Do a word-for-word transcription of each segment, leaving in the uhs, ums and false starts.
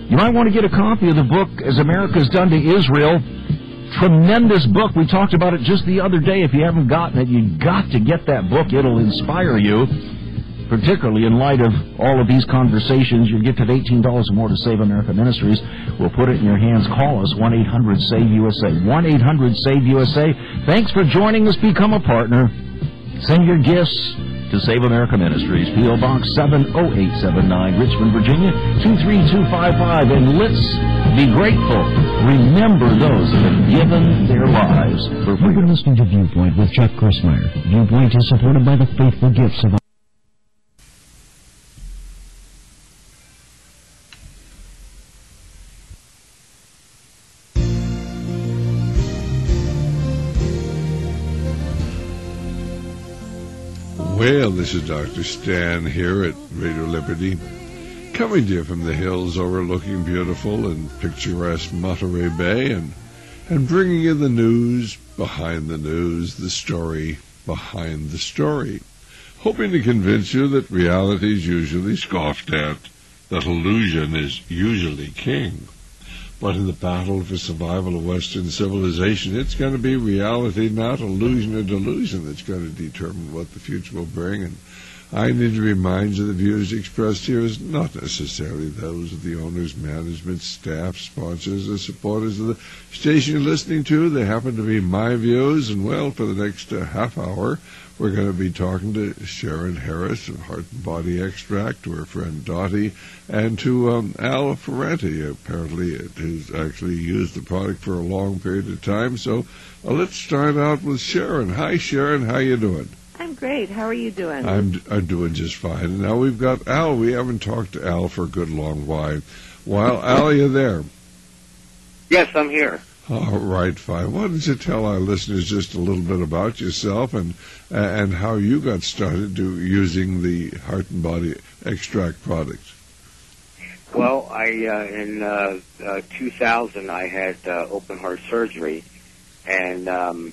You might want to get a copy of the book, As America's Done to Israel. Tremendous book. We talked about it just the other day. If you haven't gotten it, you've got to get that book. It'll inspire you, particularly in light of all of these conversations. You'll get to eighteen dollars or more to Save America Ministries. We'll put it in your hands. Call us, one eight hundred save U S A. one eight hundred save U S A. Thanks for joining us. Become a partner. Send your gifts to Save America Ministries, P O. Box seven oh eight seven nine, Richmond, Virginia, two three two five five. And let's be grateful. Remember those that have given their lives for freedom. You've been listening to Viewpoint with Chuck Crismier. Viewpoint is supported by the faithful gifts of Well, this is Doctor Stan here at Radio Liberty, coming to you from the hills overlooking beautiful and picturesque Monterey Bay, and, and bringing you the news behind the news, the story behind the story, hoping to convince you that reality is usually scoffed at, that illusion is usually king. But in the battle for survival of Western civilization, it's going to be reality, not illusion or delusion, that's going to determine what the future will bring. And I need to remind you the views expressed here is not necessarily those of the owners, management, staff, sponsors, or supporters of the station you're listening to. They happen to be my views. And, well, for the next uh, half hour, we're going to be talking to Sharon Harris of Heart and Body Extract, to her friend Dottie, and to um, Al Ferranti, apparently, who's actually used the product for a long period of time. So uh, let's start out with Sharon. Hi, Sharon. How you doing? I'm great. How are you doing? I'm, I'm doing just fine. And now we've got Al. We haven't talked to Al for a good long while. While Al, are you there? Yes, I'm here. All right, fine. Why don't you tell our listeners just a little bit about yourself and uh, and how you got started to using the Heart and Body Extract products? Well, I uh, in uh, uh, two thousand I had uh, open heart surgery, and um,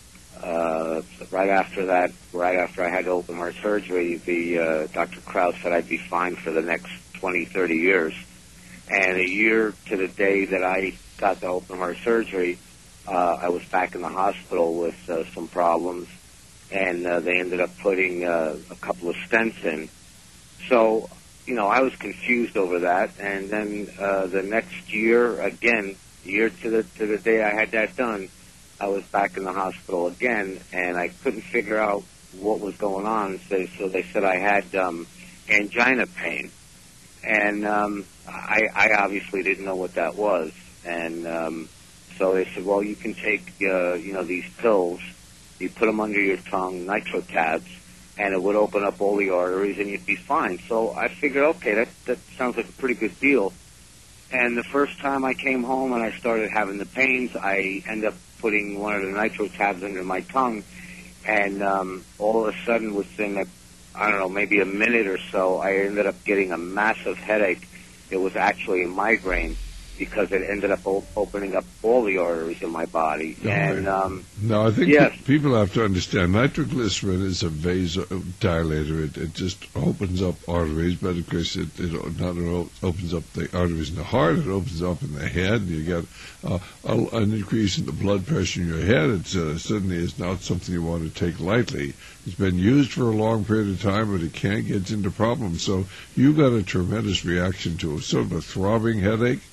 uh, right after that, right after I had open heart surgery, the uh, Doctor Krause said I'd be fine for the next twenty, thirty years. And a year to the day that I got the open heart surgery, uh, I was back in the hospital with uh, some problems, and uh, they ended up putting uh, a couple of stents in. So, you know, I was confused over that, and then uh, the next year, again, year to the to the day I had that done, I was back in the hospital again, and I couldn't figure out what was going on. So, so they said I had um, angina pain, and um, I, I obviously didn't know what that was. And um, so they said, well, you can take, uh, you know, these pills, you put them under your tongue, nitro tabs, and it would open up all the arteries and you'd be fine. So I figured, okay, that, that sounds like a pretty good deal. And the first time I came home and I started having the pains, I ended up putting one of the nitro tabs under my tongue, and um, all of a sudden within, a, I don't know, maybe a minute or so, I ended up getting a massive headache. It was actually a migraine, because it ended up op- opening up all the arteries in my body. No, and um, no, I think yes. pe- people have to understand nitroglycerin is a vasodilator. It, it just opens up arteries, but of course it, it not only opens up the arteries in the heart, it opens up in the head. You get uh, a, an increase in the blood pressure in your head. It uh, certainly is not something you want to take lightly. It's been used for a long period of time, but it can get into problems. So you got a tremendous reaction to it, sort of a throbbing headache.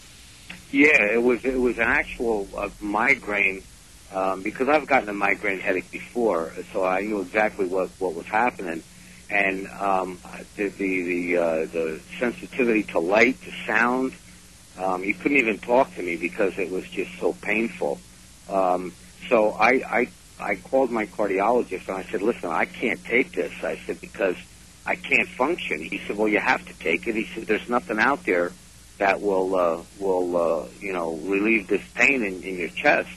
Yeah, it was it was an actual uh, migraine, um, because I've gotten a migraine headache before, so I knew exactly what, what was happening, and um, the the the, uh, the sensitivity to light, to sound, um, you couldn't even talk to me because it was just so painful. Um, so I, I I called my cardiologist and I said, listen, I can't take this. I said, because I can't function. He said, well, you have to take it. He said, there's nothing out there that will, uh, will uh, you know, relieve this pain in, in your chest.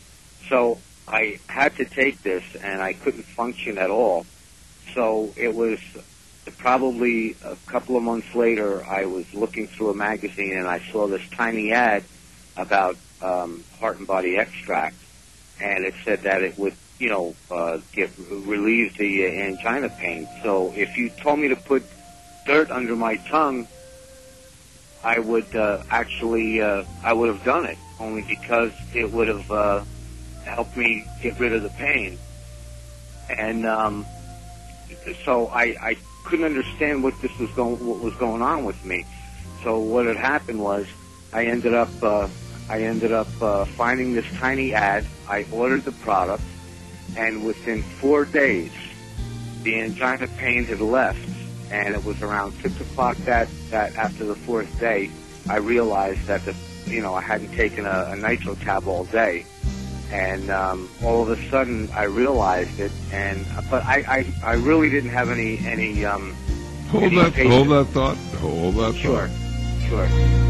So I had to take this, and I couldn't function at all. So it was probably a couple of months later, I was looking through a magazine, and I saw this tiny ad about um, Heart and Body Extract, and it said that it would, you know, uh, get, relieve the uh, angina pain. So if you told me to put dirt under my tongue, I would uh, actually, uh, I would have done it, only because it would have uh, helped me get rid of the pain. And um, so I, I couldn't understand what this was going, what was going on with me. So what had happened was, I ended up, uh, I ended up uh, finding this tiny ad. I ordered the product, and within four days, the angina pain had left. And it was around six o'clock that, that after the fourth day, I realized that the, you know, I hadn't taken a, a nitro tab all day. And um, all of a sudden, I realized it. And but I, I, I really didn't have any any. Um, hold any that, patience. hold that thought. Hold that sure. thought. Sure,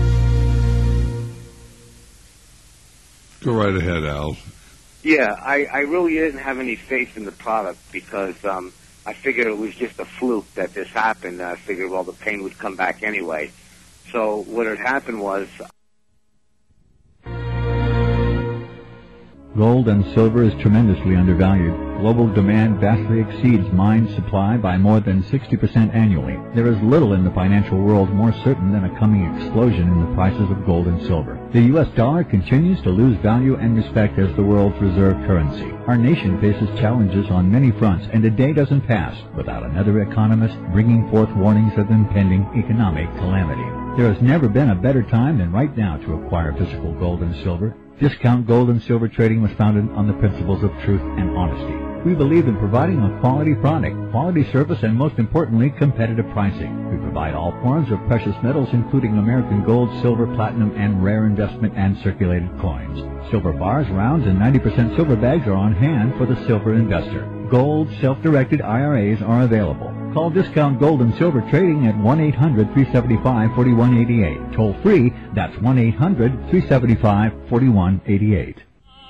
Go right ahead, Al. Yeah, I, I really didn't have any faith in the product because um, I figured it was just a fluke that this happened. I figured, well, the pain would come back anyway. So what had happened was... Gold and silver is tremendously undervalued. Global demand vastly exceeds mine supply by more than sixty percent annually. There is little in the financial world more certain than a coming explosion in the prices of gold and silver. The U S dollar continues to lose value and respect as the world's reserve currency. Our nation faces challenges on many fronts, and a day doesn't pass without another economist bringing forth warnings of impending economic calamity. There has never been a better time than right now to acquire physical gold and silver. Discount Gold and Silver Trading was founded on the principles of truth and honesty. We believe in providing a quality product, quality service, and most importantly, competitive pricing. We provide all forms of precious metals, including American gold, silver, platinum, and rare investment and circulated coins. Silver bars, rounds, and ninety percent silver bags are on hand for the silver investor. Gold self-directed I R As are available. Call Discount Gold and Silver Trading at one eight hundred, three seven five, four one eight eight. Toll free, that's one eight hundred, three seven five, four one eight eight.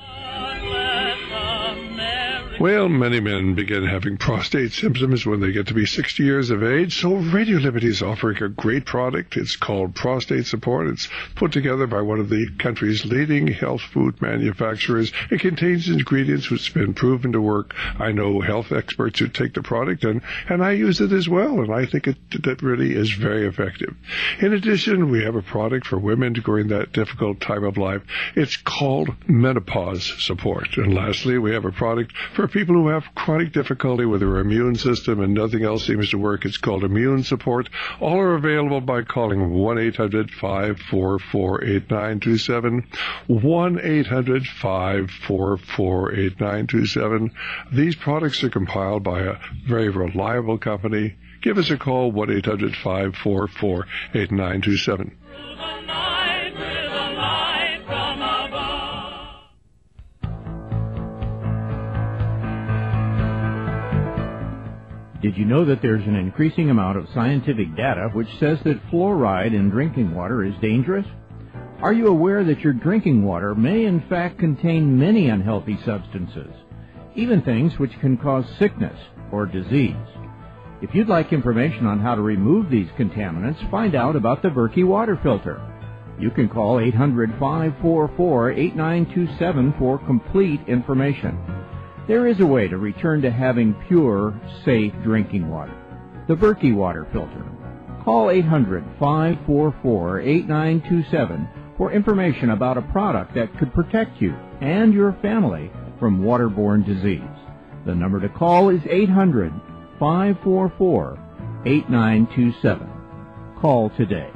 Well, many men begin having prostate symptoms when they get to be sixty years of age, so Radio Liberty is offering a great product. It's called Prostate Support. It's put together by one of the country's leading health food manufacturers. It contains ingredients which have been proven to work. I know health experts who take the product, and, and I use it as well, and I think it, it really is very effective. In addition, we have a product for women during that difficult time of life. It's called Menopause Support. And lastly, we have a product for people who have chronic difficulty with their immune system and nothing else seems to work. It's called Immune Support. All are available by calling one eight hundred, five four four, eight nine two seven, one eight hundred, five four four, eight nine two seven. These products are compiled by a very reliable company. Give us a call, one eight hundred, five four four, eight nine two seven. Did you know that there's an increasing amount of scientific data which says that fluoride in drinking water is dangerous? Are you aware that your drinking water may in fact contain many unhealthy substances, even things which can cause sickness or disease? If you'd like information on how to remove these contaminants, find out about the Berkey water filter. You can call eight hundred, five four four, eight nine two seven for complete information. There is a way to return to having pure, safe drinking water. The Berkey water filter. Call eight hundred, five four four, eight nine two seven for information about a product that could protect you and your family from waterborne disease. The number to call is eight hundred, five four four, eight nine two seven. Call today.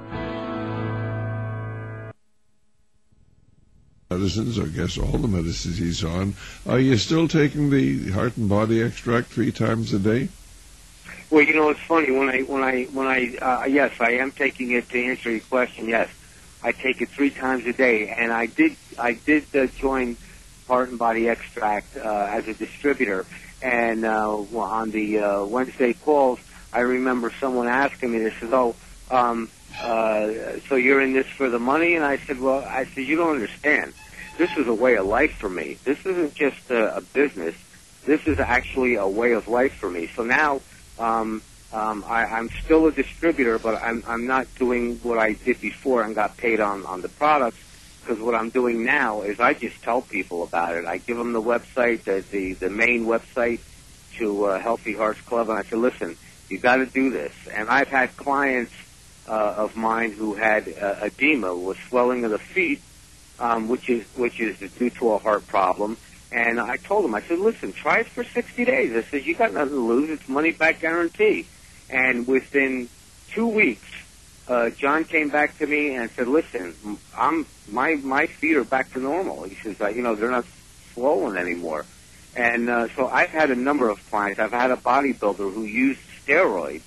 Medicines, I guess all the medicines he's on. Are you still taking the heart and body extract three times a day? Well, you know, it's funny when I when I when I uh, yes, I am taking it. To answer your question, yes, I take it three times a day, and I did I did uh, join Heart and Body Extract uh, as a distributor, and uh, on the uh, Wednesday calls, I remember someone asking me, they said, "Oh, um, uh, so you're in this for the money?" And I said, "Well, I said you don't understand. This is a way of life for me. This isn't just a, a business. This is actually a way of life for me." So now. Um, um, I, I'm still a distributor, but I'm, I'm not doing what I did before and got paid on, on the products, because what I'm doing now is I just tell people about it. I give them the website, the, the, the main website to uh, Healthy Hearts Club, and I say, listen, you got to do this. And I've had clients uh, of mine who had uh, edema, was swelling of the feet, um, which is which is due to a heart problem. And I told him, I said, listen, try it for sixty days. I said, you got nothing to lose. It's money back guarantee. And within two weeks, uh, John came back to me and said, listen, I'm my my feet are back to normal. He says, uh, you know, they're not swollen anymore. And uh, so I've had a number of clients. I've had a bodybuilder who used steroids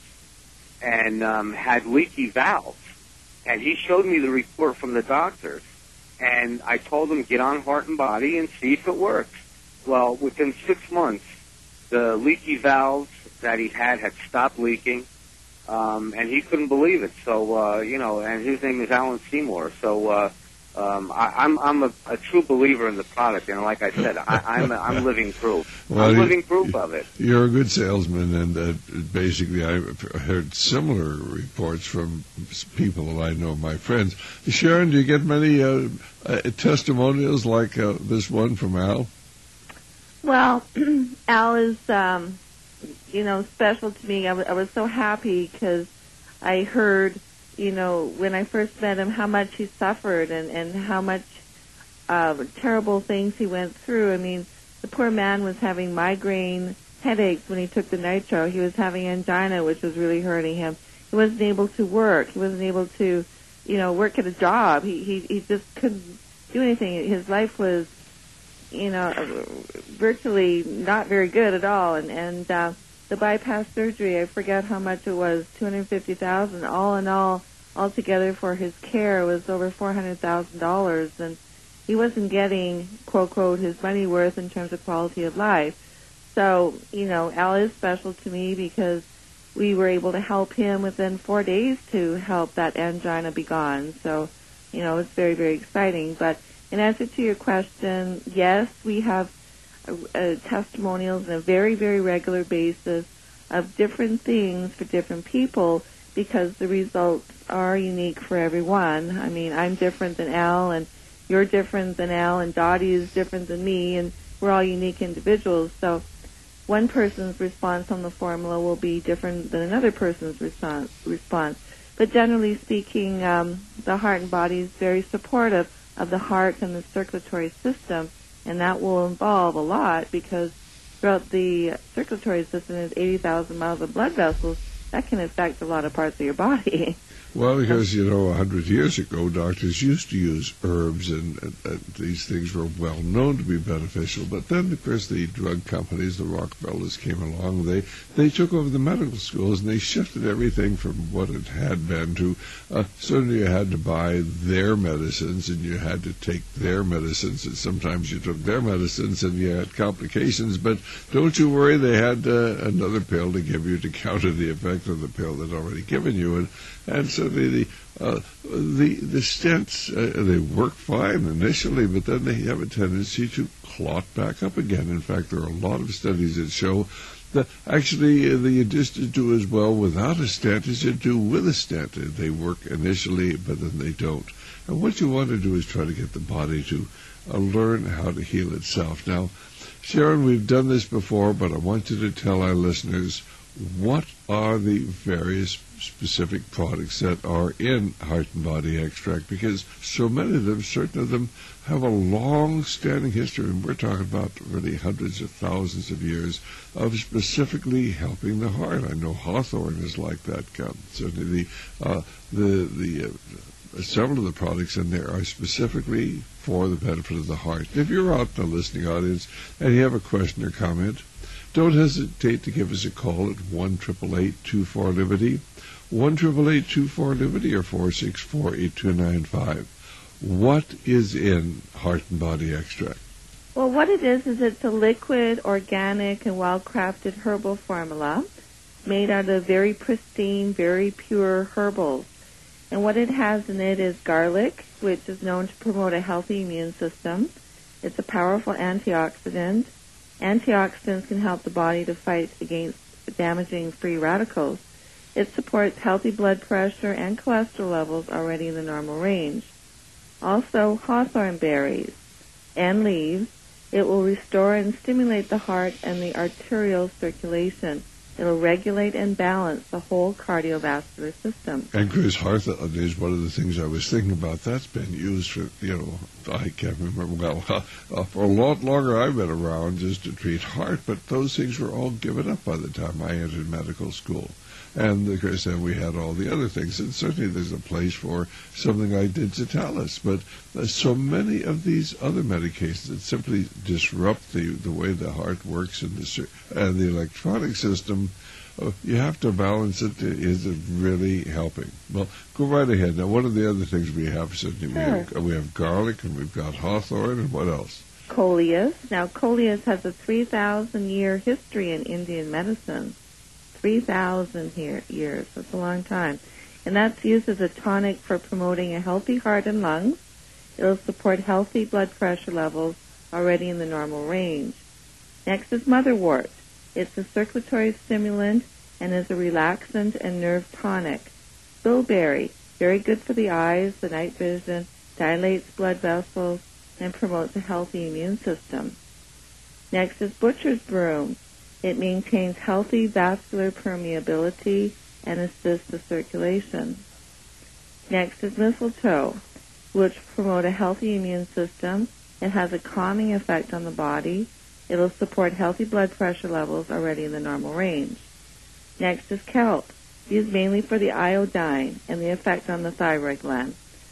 and um, had leaky valves. And he showed me the report from the doctors. And I told him, get on Heart and Body and see if it works. Well, within six months, the leaky valves that he had had stopped leaking, um, and he couldn't believe it. So, uh, you know, and his name is Alan Seymour. So uh, um, I, I'm, I'm a, a true believer in the product. And like I said, I, I'm, I'm living proof. Well, I'm living proof of it. You're a good salesman, and uh, basically I've heard similar reports from people that I know, my friends. Sharon, do you get many uh, uh, testimonials like uh, this one from Al? Well, Al is, um, you know, special to me. I, w- I was so happy because I heard, you know, when I first met him, how much he suffered and, and how much uh, terrible things he went through. I mean, the poor man was having migraine headaches when he took the nitro. He was having angina, which was really hurting him. He wasn't able to work. He wasn't able to, you know, work at a job. He he, he just couldn't do anything. His life was, you know, virtually not very good at all. And, and uh, the bypass surgery, I forget how much it was, two hundred fifty thousand dollars. All in all, altogether for his care was over four hundred thousand dollars. And he wasn't getting, quote, quote, his money worth in terms of quality of life. So, you know, Al is special to me because we were able to help him within four days to help that angina be gone. So, you know, it's very, very exciting. But in answer to your question, yes, we have uh, uh, testimonials on a very, very regular basis of different things for different people because the results are unique for everyone. I mean, I'm different than Al, and you're different than Al, and Dottie is different than me, and we're all unique individuals. So one person's response on the formula will be different than another person's response. response. But generally speaking, um, the Heart and Body is very supportive of the heart and the circulatory system, and that will involve a lot because throughout the circulatory system is eighty thousand miles of blood vessels. That can affect a lot of parts of your body. Well, because, you know, a hundred years ago, doctors used to use herbs, and, and, and these things were well known to be beneficial. But then, of course, the drug companies, the Rockefellers, came along. They they took over the medical schools, and they shifted everything from what it had been to uh, suddenly you had to buy their medicines, and you had to take their medicines, and sometimes you took their medicines, and you had complications. But don't you worry, they had uh, another pill to give you to counter the effect of the pill they'd already given you. And And so the the, uh, the the stents, uh, they work fine initially, but then they have a tendency to clot back up again. In fact, there are a lot of studies that show that actually uh, you just do as well without a stent as you do with a stent. They work initially, but then they don't. And what you want to do is try to get the body to uh, learn how to heal itself. Now, Sharon, we've done this before, but I want you to tell our listeners what are the various specific products that are in Heart and Body Extract, because so many of them, certain of them, have a long-standing history, and we're talking about really hundreds of thousands of years of specifically helping the heart. I know Hawthorne is like that. Um, certainly the uh, the the uh, several of the products in there are specifically for the benefit of the heart. If you're out in the listening audience and you have a question or comment, don't hesitate to give us a call at one eight eight eight, two four, Liberty, one eight eight eight, two four, Liberty, or four six four, eight two nine five. What is in Heart and Body Extract? Well, what it is is it's a liquid, organic, and well-crafted herbal formula made out of very pristine, very pure herbals. And what it has in it is garlic, which is known to promote a healthy immune system. It's a powerful antioxidant. Antioxidants can help the body to fight against damaging free radicals. It supports healthy blood pressure and cholesterol levels already in the normal range. Also, hawthorn berries and leaves. It will restore and stimulate the heart and the arterial circulation. It'll regulate and balance the whole cardiovascular system. And Chris, heart is one of the things I was thinking about. That's been used for, you know, I can't remember, well, uh, for a lot longer I've been around just to treat heart, but those things were all given up by the time I entered medical school. And, of course, then we had all the other things. And certainly there's a place for something like digitalis. But there's so many of these other medications that simply disrupt the, the way the heart works and the, and the electronic system. Uh, you have to balance it. Is it really helping? Well, go right ahead. Now, what are the other things we have? Certainly Sure. we have, we have garlic, and we've got hawthorn, and what else? Coleus. Now, Coleus has a three thousand year history in Indian medicine. three thousand years. That's a long time. And that's used as a tonic for promoting a healthy heart and lungs. It'll support healthy blood pressure levels already in the normal range. Next is motherwort. It's a circulatory stimulant and is a relaxant and nerve tonic. Bilberry, very good for the eyes, the night vision, dilates blood vessels, and promotes a healthy immune system. Next is butcher's broom. It maintains healthy vascular permeability and assists the circulation. Next is mistletoe, which promotes a healthy immune system. It has a calming effect on the body. It will support healthy blood pressure levels already in the normal range. Next is kelp, used mainly for the iodine and the effect on the thyroid gland.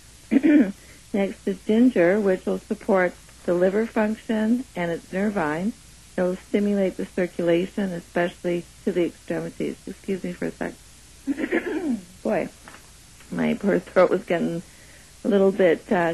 Next is ginger, which will support the liver function and its nervine. It will stimulate the circulation, especially to the extremities. Excuse me for a sec. Boy, my poor throat was getting a little bit uh,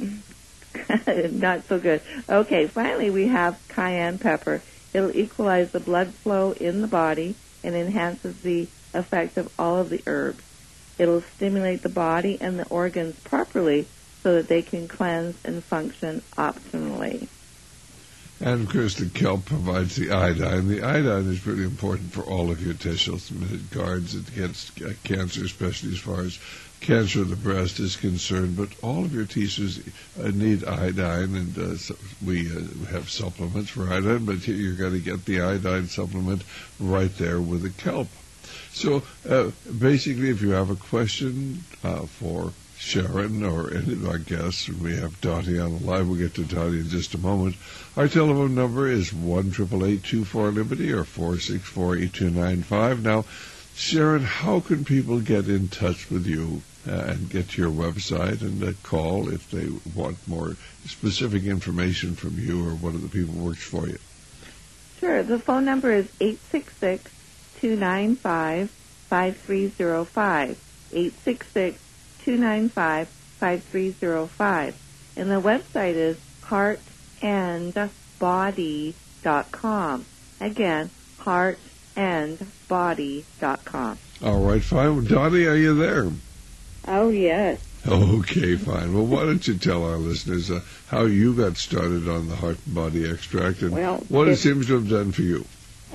not so good. Okay, finally we have cayenne pepper. It'll equalize the blood flow in the body and enhances the effect of all of the herbs. It'll stimulate the body and the organs properly so that they can cleanse and function optimally. And, of course, the kelp provides the iodine. The iodine is really important for all of your tissues. I mean, it guards against cancer, especially as far as cancer of the breast is concerned. But all of your tissues uh, need iodine, and uh, so we uh, have supplements for iodine, but here you're going to get the iodine supplement right there with the kelp. So, uh, basically, if you have a question uh, for Sharon or any of our guests, and we have Dottie on the line. We'll get to Dottie in just a moment. Our telephone number is one eight eight eight, two four, Liberty or four six four, eight two nine five. Now, Sharon, how can people get in touch with you uh, and get to your website and uh, call if they want more specific information from you or one of the people who works for you? Sure. The phone number is eight six six, two nine five, five three zero five. eight six six, two nine five, five three zero five. And the website is heart and body dot com. Again, heart and body dot com. All right, fine. Dottie, are you there? Oh, yes. Okay, fine. Well, why don't you tell our listeners uh, how you got started on the Heart and Body Extract and well, what if, it seems to have done for you?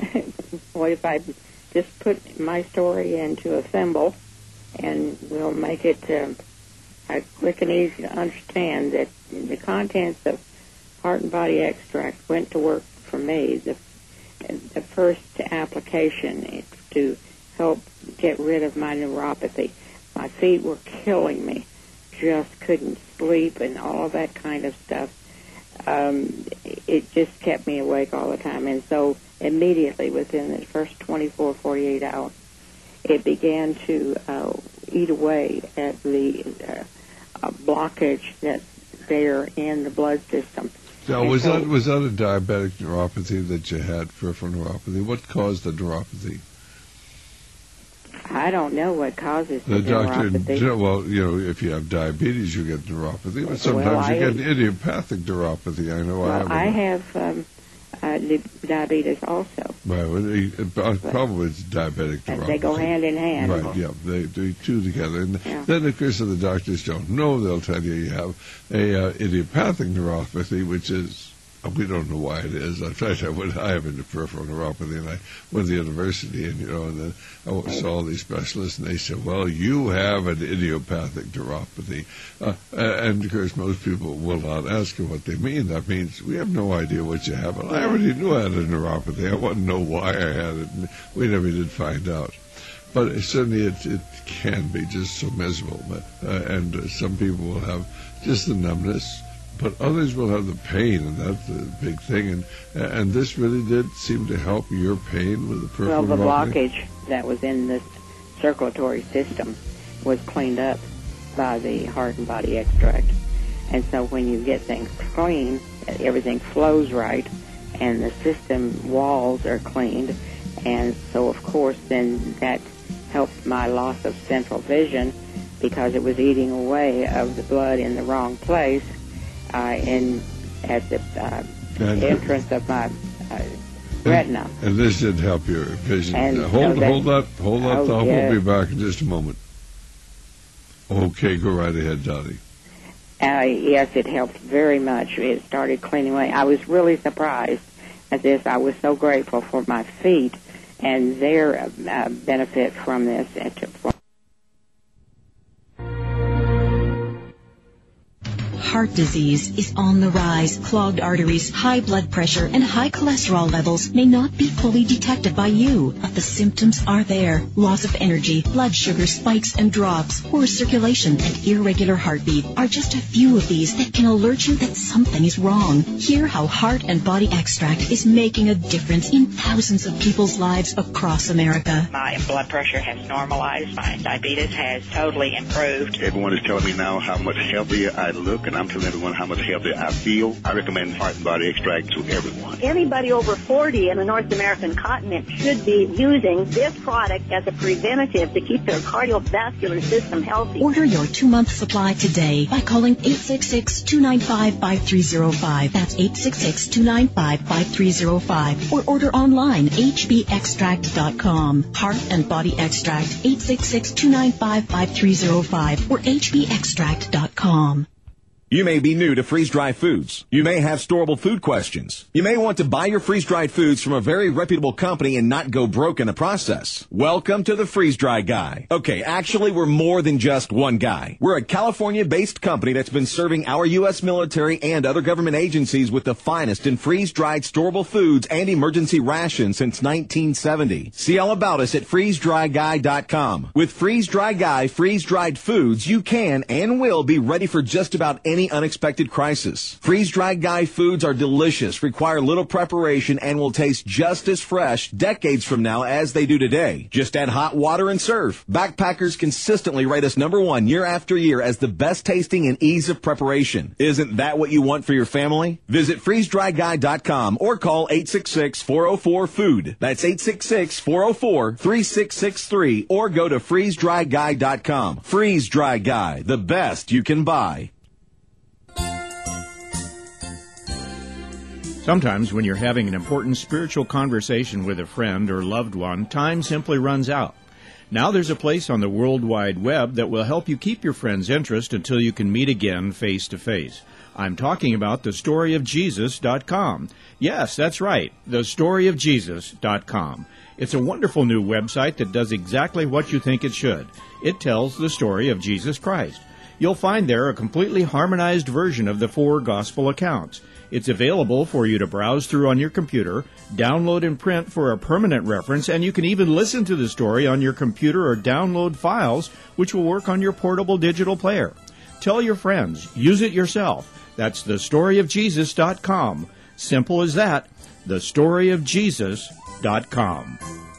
What if I just put my story into a thimble, and we'll make it uh, quick and easy to understand that the contents of Heart and Body Extract went to work for me. The, the first application is to help get rid of my neuropathy. My feet were killing me. Just couldn't sleep and all of that kind of stuff. Um, it just kept me awake all the time. And so immediately within the first twenty-four, forty-eight hours, it began to uh, eat away at the uh, blockage that's there in the blood system. Now, was so, that was that a diabetic neuropathy that you had, peripheral neuropathy? What caused the neuropathy? I don't know what causes the, the doctor, neuropathy. Well, you know, if you have diabetes, you get neuropathy, but sometimes well, you get idiopathic neuropathy. I know well, I have. I have um, uh, diabetes also. Well, it, it, probably it's diabetic neuropathy. They go hand in hand. Right, yeah, they do two together. And yeah. then, of course, if the doctors don't know, they'll tell you you have a uh, idiopathic neuropathy, which is we don't know why it is. In fact, I went, I have into peripheral neuropathy, and I went to the university, and you know, and then I saw all these specialists, and they said, "Well, you have an idiopathic neuropathy," uh, and of course, most people will not ask you what they mean. That means we have no idea what you have. And I already knew I had a neuropathy. I wanted to know why I had it, and we never did find out. But it, certainly, it, it can be just so miserable, but, uh, and uh, some people will have just the numbness. But others will have the pain, and that's the big thing. And and this really did seem to help your pain with the peripheral Well, the neuropathy? blockage that was in this circulatory system was cleaned up by the Heart and Body Extract. And so when you get things clean, everything flows right, and the system walls are cleaned. And so, of course, then that helped my loss of central vision because it was eating away of the blood in the wrong place. Uh, in at the uh, entrance of my uh, retina. And, and this did help your vision. And uh, hold, so that, hold that, hold that oh, thought. yes. We'll be back in just a moment. Okay, go right ahead, Dottie. Uh, yes, it helped very much. It started cleaning away. I was really surprised at this. I was so grateful for my feet and their uh, benefit from this. And to, Heart disease is on the rise. Clogged arteries, high blood pressure, and high cholesterol levels may not be fully detected by you, but the symptoms are there. Loss of energy, blood sugar spikes and drops, poor circulation, and irregular heartbeat are just a few of these that can alert you that something is wrong. Hear how Heart and Body Extract is making a difference in thousands of people's lives across America. My blood pressure has normalized. My diabetes has totally improved. Everyone is telling me now how much healthier I look, and I'm telling everyone how much healthier I feel. I recommend Heart and Body Extract to everyone. Anybody over forty in the North American continent should be using this product as a preventative to keep their cardiovascular system healthy. Order your two-month supply today by calling eight six six, two nine five, five three zero five. That's eight six six, two nine five, five three zero five. Or order online, h b extract dot com. Heart and Body Extract, eight six six, two nine five, five three zero five or h b extract dot com. You may be new to freeze-dried foods. You may have storable food questions. You may want to buy your freeze-dried foods from a very reputable company and not go broke in the process. Welcome to the Freeze-Dry Guy. Okay, actually, we're more than just one guy. We're a California-based company that's been serving our U S military and other government agencies with the finest in freeze-dried storable foods and emergency rations since nineteen seventy. See all about us at freeze dry guy dot com. With Freeze-Dry Guy freeze-dried foods, you can and will be ready for just about any unexpected crisis. Freeze-Dried Guy foods are delicious, require little preparation, and will taste just as fresh decades from now as they do today. Just add hot water and serve. Backpackers consistently rate us number one year after year as the best tasting and ease of preparation. Isn't that what you want for your family? Visit freeze dry guy dot com or call eight six six, four oh four, food. That's eight six six, four oh four, three six six three or go to freeze dry guy dot com. Freeze-Dry Guy, the best you can buy. Sometimes when you're having an important spiritual conversation with a friend or loved one, time simply runs out. Now there's a place on the World Wide Web that will help you keep your friend's interest until you can meet again face to face. I'm talking about the story of jesus dot com. Yes, that's right, the story of jesus dot com. It's a wonderful new website that does exactly what you think it should. It tells the story of Jesus Christ. You'll find there a completely harmonized version of the four gospel accounts. It's available for you to browse through on your computer, download and print for a permanent reference, and you can even listen to the story on your computer or download files, which will work on your portable digital player. Tell your friends. Use it yourself. That's the story of jesus dot com. Simple as that. the story of jesus dot com.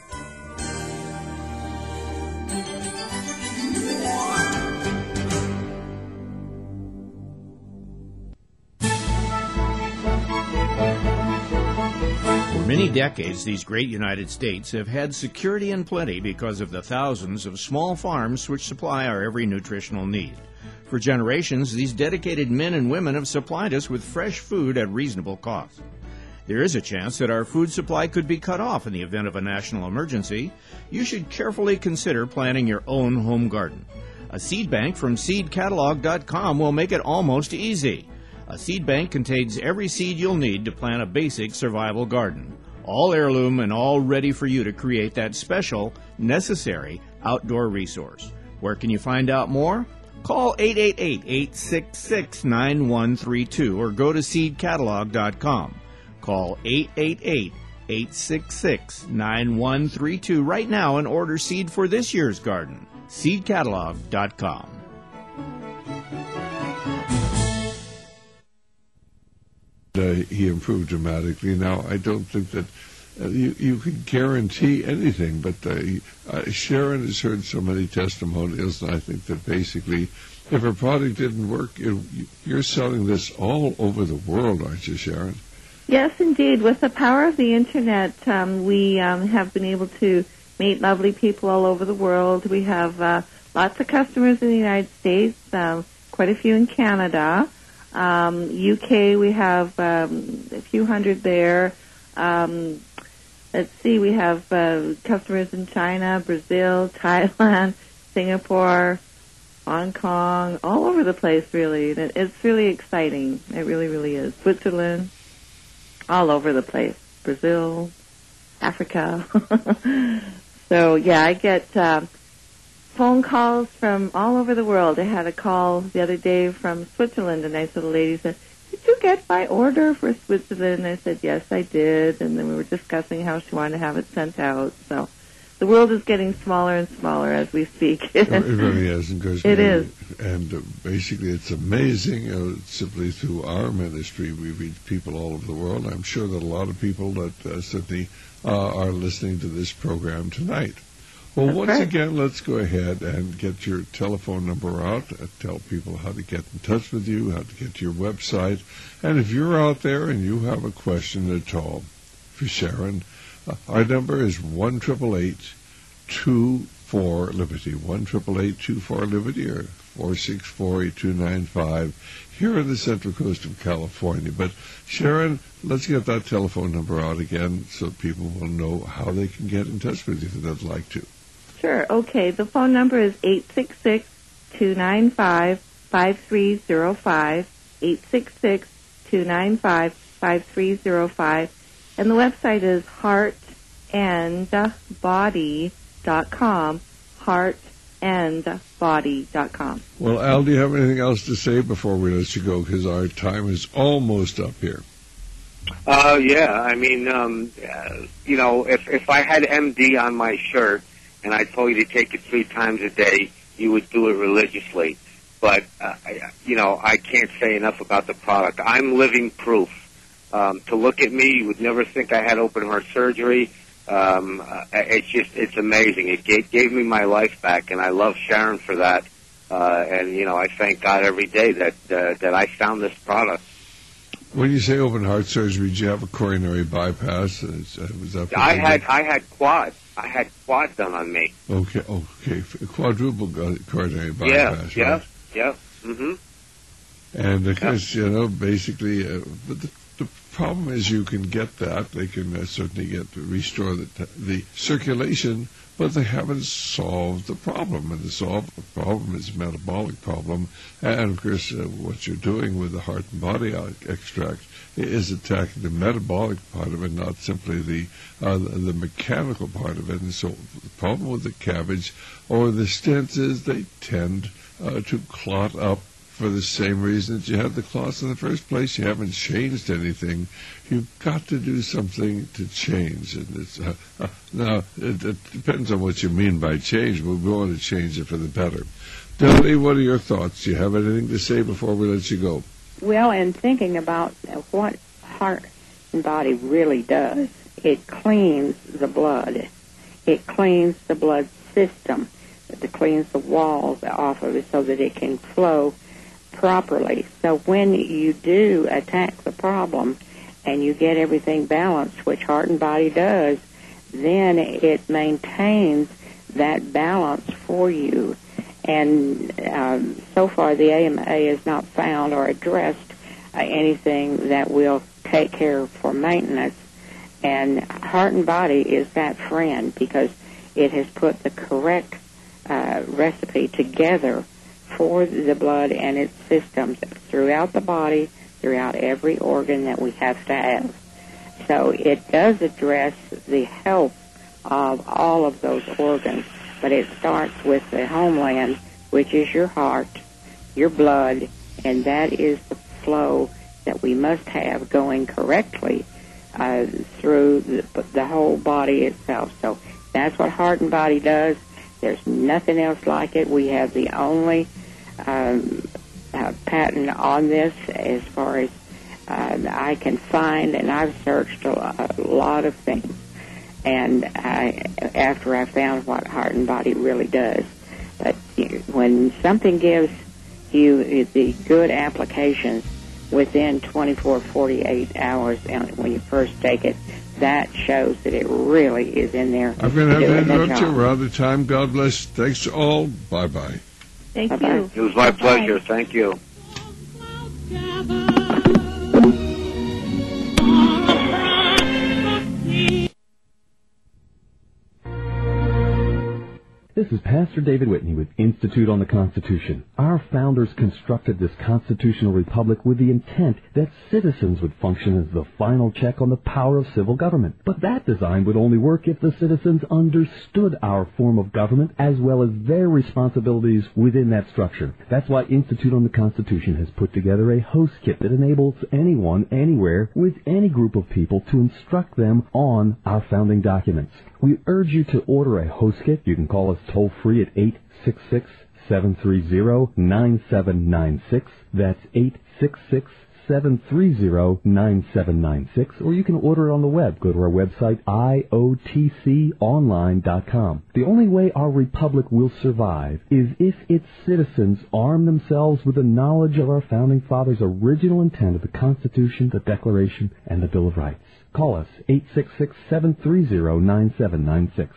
For many decades, these great United States have had security and plenty because of the thousands of small farms which supply our every nutritional need. For generations, these dedicated men and women have supplied us with fresh food at reasonable cost. There is a chance that our food supply could be cut off in the event of a national emergency. You should carefully consider planting your own home garden. A seed bank from seed catalog dot com will make it almost easy. A seed bank contains every seed you'll need to plant a basic survival garden. All heirloom and all ready for you to create that special, necessary outdoor resource. Where can you find out more? Call eight eight eight, eight six six, nine one three two or go to seed catalog dot com. Call eight eight eight, eight six six, nine one three two right now and order seed for this year's garden. seed catalog dot com. Uh, he improved dramatically. Now, I don't think that uh, you, you can guarantee anything, but uh, uh, Sharon has heard so many testimonials, and I think that basically, if her product didn't work, it, you're selling this all over the world, aren't you, Sharon? Yes, indeed. With the power of the Internet, um, we um, have been able to meet lovely people all over the world. We have uh, lots of customers in the United States, um, quite a few in Canada. Um, U K, we have um, a few hundred there. Um, let's see, we have uh, customers in China, Brazil, Thailand, Singapore, Hong Kong, all over the place, really. It's really exciting. It really, really is. Switzerland, all over the place. Brazil, Africa. So, yeah, I get uh, phone calls from all over the world. I had a call the other day from Switzerland. A nice little lady said, "Did you get my order for Switzerland?" And I said, "Yes, I did." And then we were discussing how she wanted to have it sent out. So the world is getting smaller and smaller as we speak. It really is. And goes it is. And uh, basically it's amazing. Uh, simply through our ministry, we reach people all over the world. I'm sure that a lot of people that uh, certainly uh, are listening to this program tonight. Well, That's once right. again, let's go ahead and get your telephone number out. Uh, tell people how to get in touch with you, how to get to your website. And if you're out there and you have a question at all for Sharon, uh, our number is one eight eight eight, two four, Liberty, one eight eight eight, two four, Liberty, or four six four, eight two nine five here on the Central Coast of California. But, Sharon, let's get that telephone number out again so people will know how they can get in touch with you if they'd like to. Sure. Okay. The phone number is eight six six, two nine five, five three zero five, eight six six, two nine five, five three zero five. And the website is heart and body dot com, heart and body dot com. Well, Al, do you have anything else to say before we let you go? Because our time is almost up here. Uh, yeah, I mean, um, uh, you know, if, if I had M D on my shirt, and I told you to take it three times a day, you would do it religiously. But, uh, I, you know, I can't say enough about the product. I'm living proof. Um, to look at me, you would never think I had open heart surgery. Um, uh, it's just, it's amazing. It gave, gave me my life back, and I love Sharon for that. Uh, and, you know, I thank God every day that, uh, that I found this product. When you say open heart surgery, did you have a coronary bypass? Was that I had, I had quad. I had quad done on me. Okay, okay, quadruple coronary Yeah, bypass, yeah, right? yeah. Mm-hmm. And of course, you know, basically, uh, but the, the problem is you can get that. They can uh, certainly get to restore the, the circulation, but they haven't solved the problem. And to solve the problem is a metabolic problem. And of course, uh, what you're doing with the heart and body extract is attacking the metabolic part of it, not simply the uh, the, the mechanical part of it. And so the problem with the cabbage or the stents is they tend uh, to clot up for the same reason that you had the clots in the first place. You haven't changed anything. You've got to do something to change. And it's, uh, uh, now, it, it depends on what you mean by change, but we want to change it for the better. Dudley, what are your thoughts? Do you have anything to say before we let you go? Well, in thinking about what heart and body really does, it cleans the blood. It cleans the blood system. It cleans the walls off of it so that it can flow properly. So when you do attack the problem and you get everything balanced, which heart and body does, then it maintains that balance for you. And um, so far the A M A has not found or addressed uh, anything that will take care for maintenance. And heart and body is that friend because it has put the correct uh, recipe together for the blood and its systems throughout the body, throughout every organ that we have to have. So it does address the health of all of those organs, but it starts with the homeland, which is your heart, your blood, and that is the flow that we must have going correctly uh, through the, the whole body itself. So that's what Heart and Body does. There's nothing else like it. We have the only um, uh, patent on this as far as uh, I can find, and I've searched a, a lot of things. And I, after I found what Heart and Body really does. But when something gives you the good applications within twenty-four, forty-eight hours when you first take it, that shows that it really is in there. I'm going to have to interrupt you. We're out of time. God bless. Thanks to all. Bye-bye. Thank Bye-bye. you. It was my Bye-bye. pleasure. Thank you. This is Pastor David Whitney with Institute on the Constitution. Our founders constructed this constitutional republic with the intent that citizens would function as the final check on the power of civil government. But that design would only work if the citizens understood our form of government as well as their responsibilities within that structure. That's why Institute on the Constitution has put together a host kit that enables anyone, anywhere, with any group of people to instruct them on our founding documents. We urge you to order a host kit. You can call us toll-free at eight six six, seven three zero, nine seven nine six. That's eight six six, seven three zero, nine seven nine six. Or you can order it on the web. Go to our website, I O T C online dot com. The only way our republic will survive is if its citizens arm themselves with the knowledge of our founding fathers' original intent of the Constitution, the Declaration, and the Bill of Rights. Call us, eight six six, seven three zero, nine seven nine six.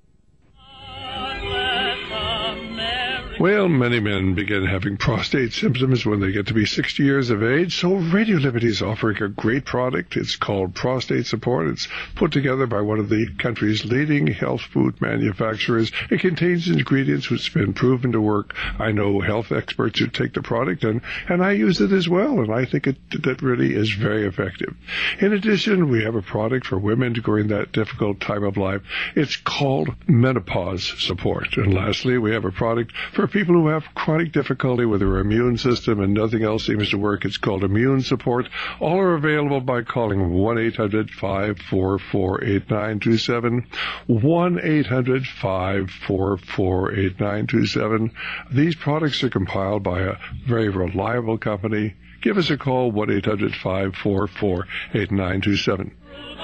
Well, many men begin having prostate symptoms when they get to be sixty years of age, so Radio Liberty is offering a great product. It's called Prostate Support. It's put together by one of the country's leading health food manufacturers. It contains ingredients which have been proven to work. I know health experts who take the product, and, and I use it as well, and I think it that really is very effective. In addition, we have a product for women during that difficult time of life. It's called Menopause Support. And lastly, we have a product for people who have chronic difficulty with their immune system and nothing else seems to work. It's called Immune Support. All are available by calling one eight hundred, five four four, eight nine two seven, one eight hundred, five four four, eight nine two seven. These products are compiled by a very reliable company. Give us a call, one eight hundred, five four four, eight nine two seven.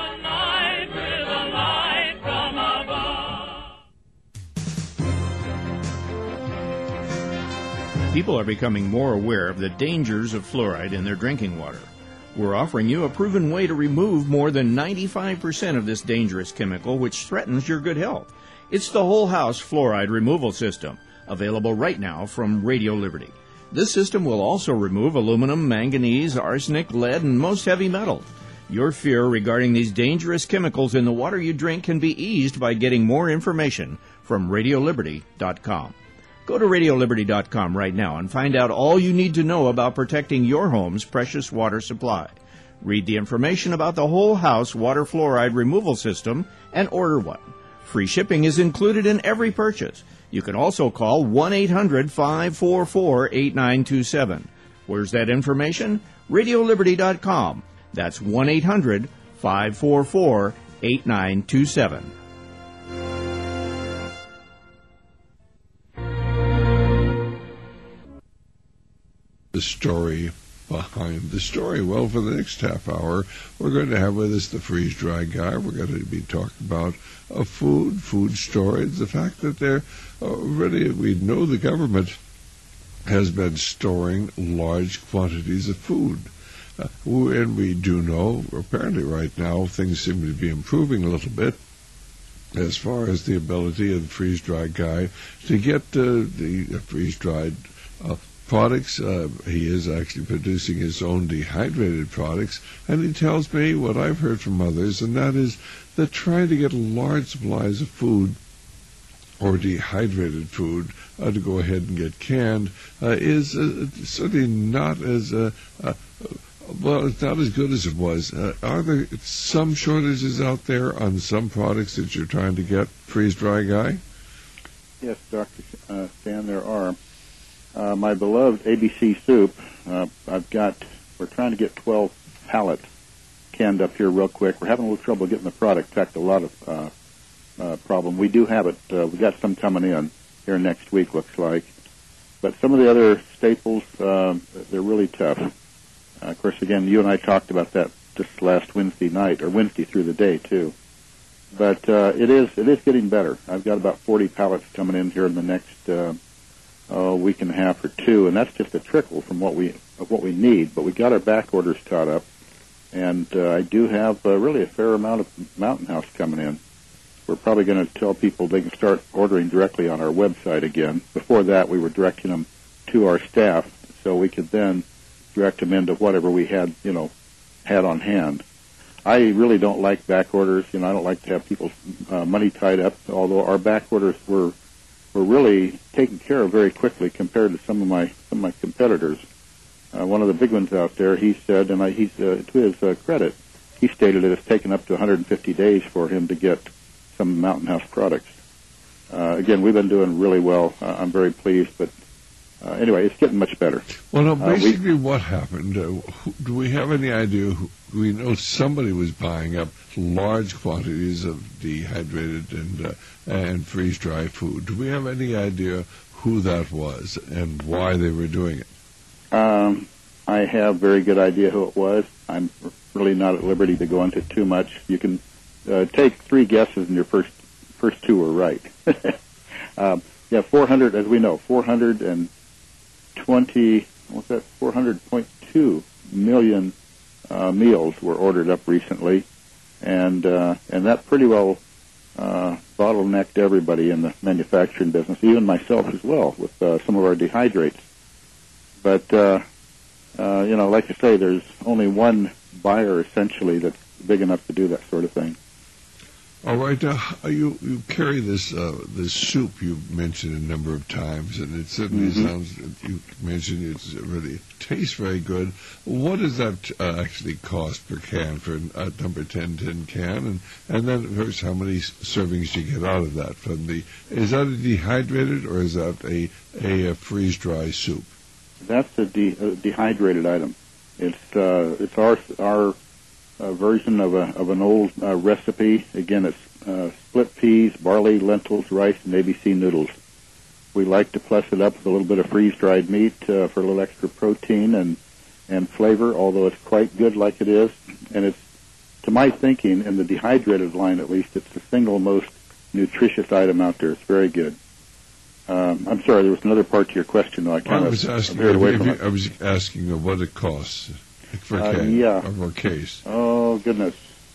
People are becoming more aware of the dangers of fluoride in their drinking water. We're offering you a proven way to remove more than ninety-five percent of this dangerous chemical which threatens your good health. It's the Whole House Fluoride Removal System, available right now from Radio Liberty. This system will also remove aluminum, manganese, arsenic, lead, and most heavy metals. Your fear regarding these dangerous chemicals in the water you drink can be eased by getting more information from radio liberty dot com. Go to radio liberty dot com right now and find out all you need to know about protecting your home's precious water supply. Read the information about the Whole House Water Fluoride Removal System and order one. Free shipping is included in every purchase. You can also call one eight hundred, five four four, eight nine two seven. Where's that information? radio liberty dot com. That's one eight hundred, five four four, eight nine two seven. The story behind the story. Well, for the next half hour, we're going to have with us the freeze-dried guy. We're going to be talking about uh, food, food storage, the fact that they're uh, really, we know the government has been storing large quantities of food. Uh, and we do know, apparently right now, things seem to be improving a little bit as far as the ability of the freeze-dried guy to get uh, the freeze-dried uh, products. Uh, he is actually producing his own dehydrated products, and he tells me what I've heard from others, and that is that trying to get large supplies of food or dehydrated food uh, to go ahead and get canned uh, is uh, certainly not as uh, uh, well, it's not as good as it was. Uh, are there some shortages out there on some products that you're trying to get, freeze-dry guy? Yes, Doctor Uh, Stan, there are. Uh, my beloved A B C soup, uh, I've got, we're trying to get twelve pallets canned up here real quick. We're having a little trouble getting the product. In fact, a lot of uh, uh, problem. We do have it. Uh, we got some coming in here next week, looks like. But some of the other staples, um, they're really tough. Uh, of course, again, you and I talked about that just last Wednesday night, or Wednesday through the day, too. But uh, it is it is getting better. I've got about forty pallets coming in here in the next uh, uh, week and a half or two, and that's just a trickle from what we of what we need. But we got our back orders caught up, and uh, I do have uh, really a fair amount of Mountain House coming in. We're probably going to tell people they can start ordering directly on our website again. Before that, we were directing them to our staff, so we could then direct them into whatever we had, you know, had on hand. I really don't like back orders. You know, I don't like to have people's uh, money tied up, although our back orders were were really taken care of very quickly compared to some of my some of my competitors. Uh, one of the big ones out there, he said, and I, he's uh, to his uh, credit, he stated that it's taken up to one hundred fifty days for him to get some Mountain House products. Uh, again, we've been doing really well. Uh, I'm very pleased, but uh, anyway, it's getting much better. Well, now, Uh, we- basically what happened, uh, who, do we have any idea? Who, we know somebody was buying up large quantities of dehydrated and uh, and freeze-dried food. Do we have any idea who that was and why they were doing it? Um, I have a very good idea who it was. I'm really not at liberty to go into too much. You can uh, take three guesses, and your first first two were right. um, yeah, four hundred, as we know, four hundred twenty, what's that, four hundred point two million uh, meals were ordered up recently, and uh, and that pretty well uh, bottlenecked everybody in the manufacturing business, even myself as well, with uh, some of our dehydrates. But, uh, uh, you know, like I say, there's only one buyer, essentially, that's big enough to do that sort of thing. All right, now you you carry this uh, this soup you mentioned a number of times, and it certainly Mhm. sounds. You mentioned it's really tastes very good. What does that uh, actually cost per can for a number ten tin can, and and then first, how many servings do you get out of that? From the is that a dehydrated or is that a a, a freeze dry soup? That's a de- uh, dehydrated item. It's uh, it's our our uh, version of a of an old uh, recipe. Again, it's uh, split peas, barley, lentils, rice, and A B C noodles. We like to plus it up with a little bit of freeze-dried meat uh, for a little extra protein and and flavor. Although it's quite good like it is, and it's, to my thinking, in the dehydrated line at least, it's the single most nutritious item out there. It's very good. Um, I'm sorry, there was another part to your question, though. I kind I of was asking. veered away if from you- it. I was asking uh, what it costs for a Uh, can yeah. or for a case. Oh, goodness.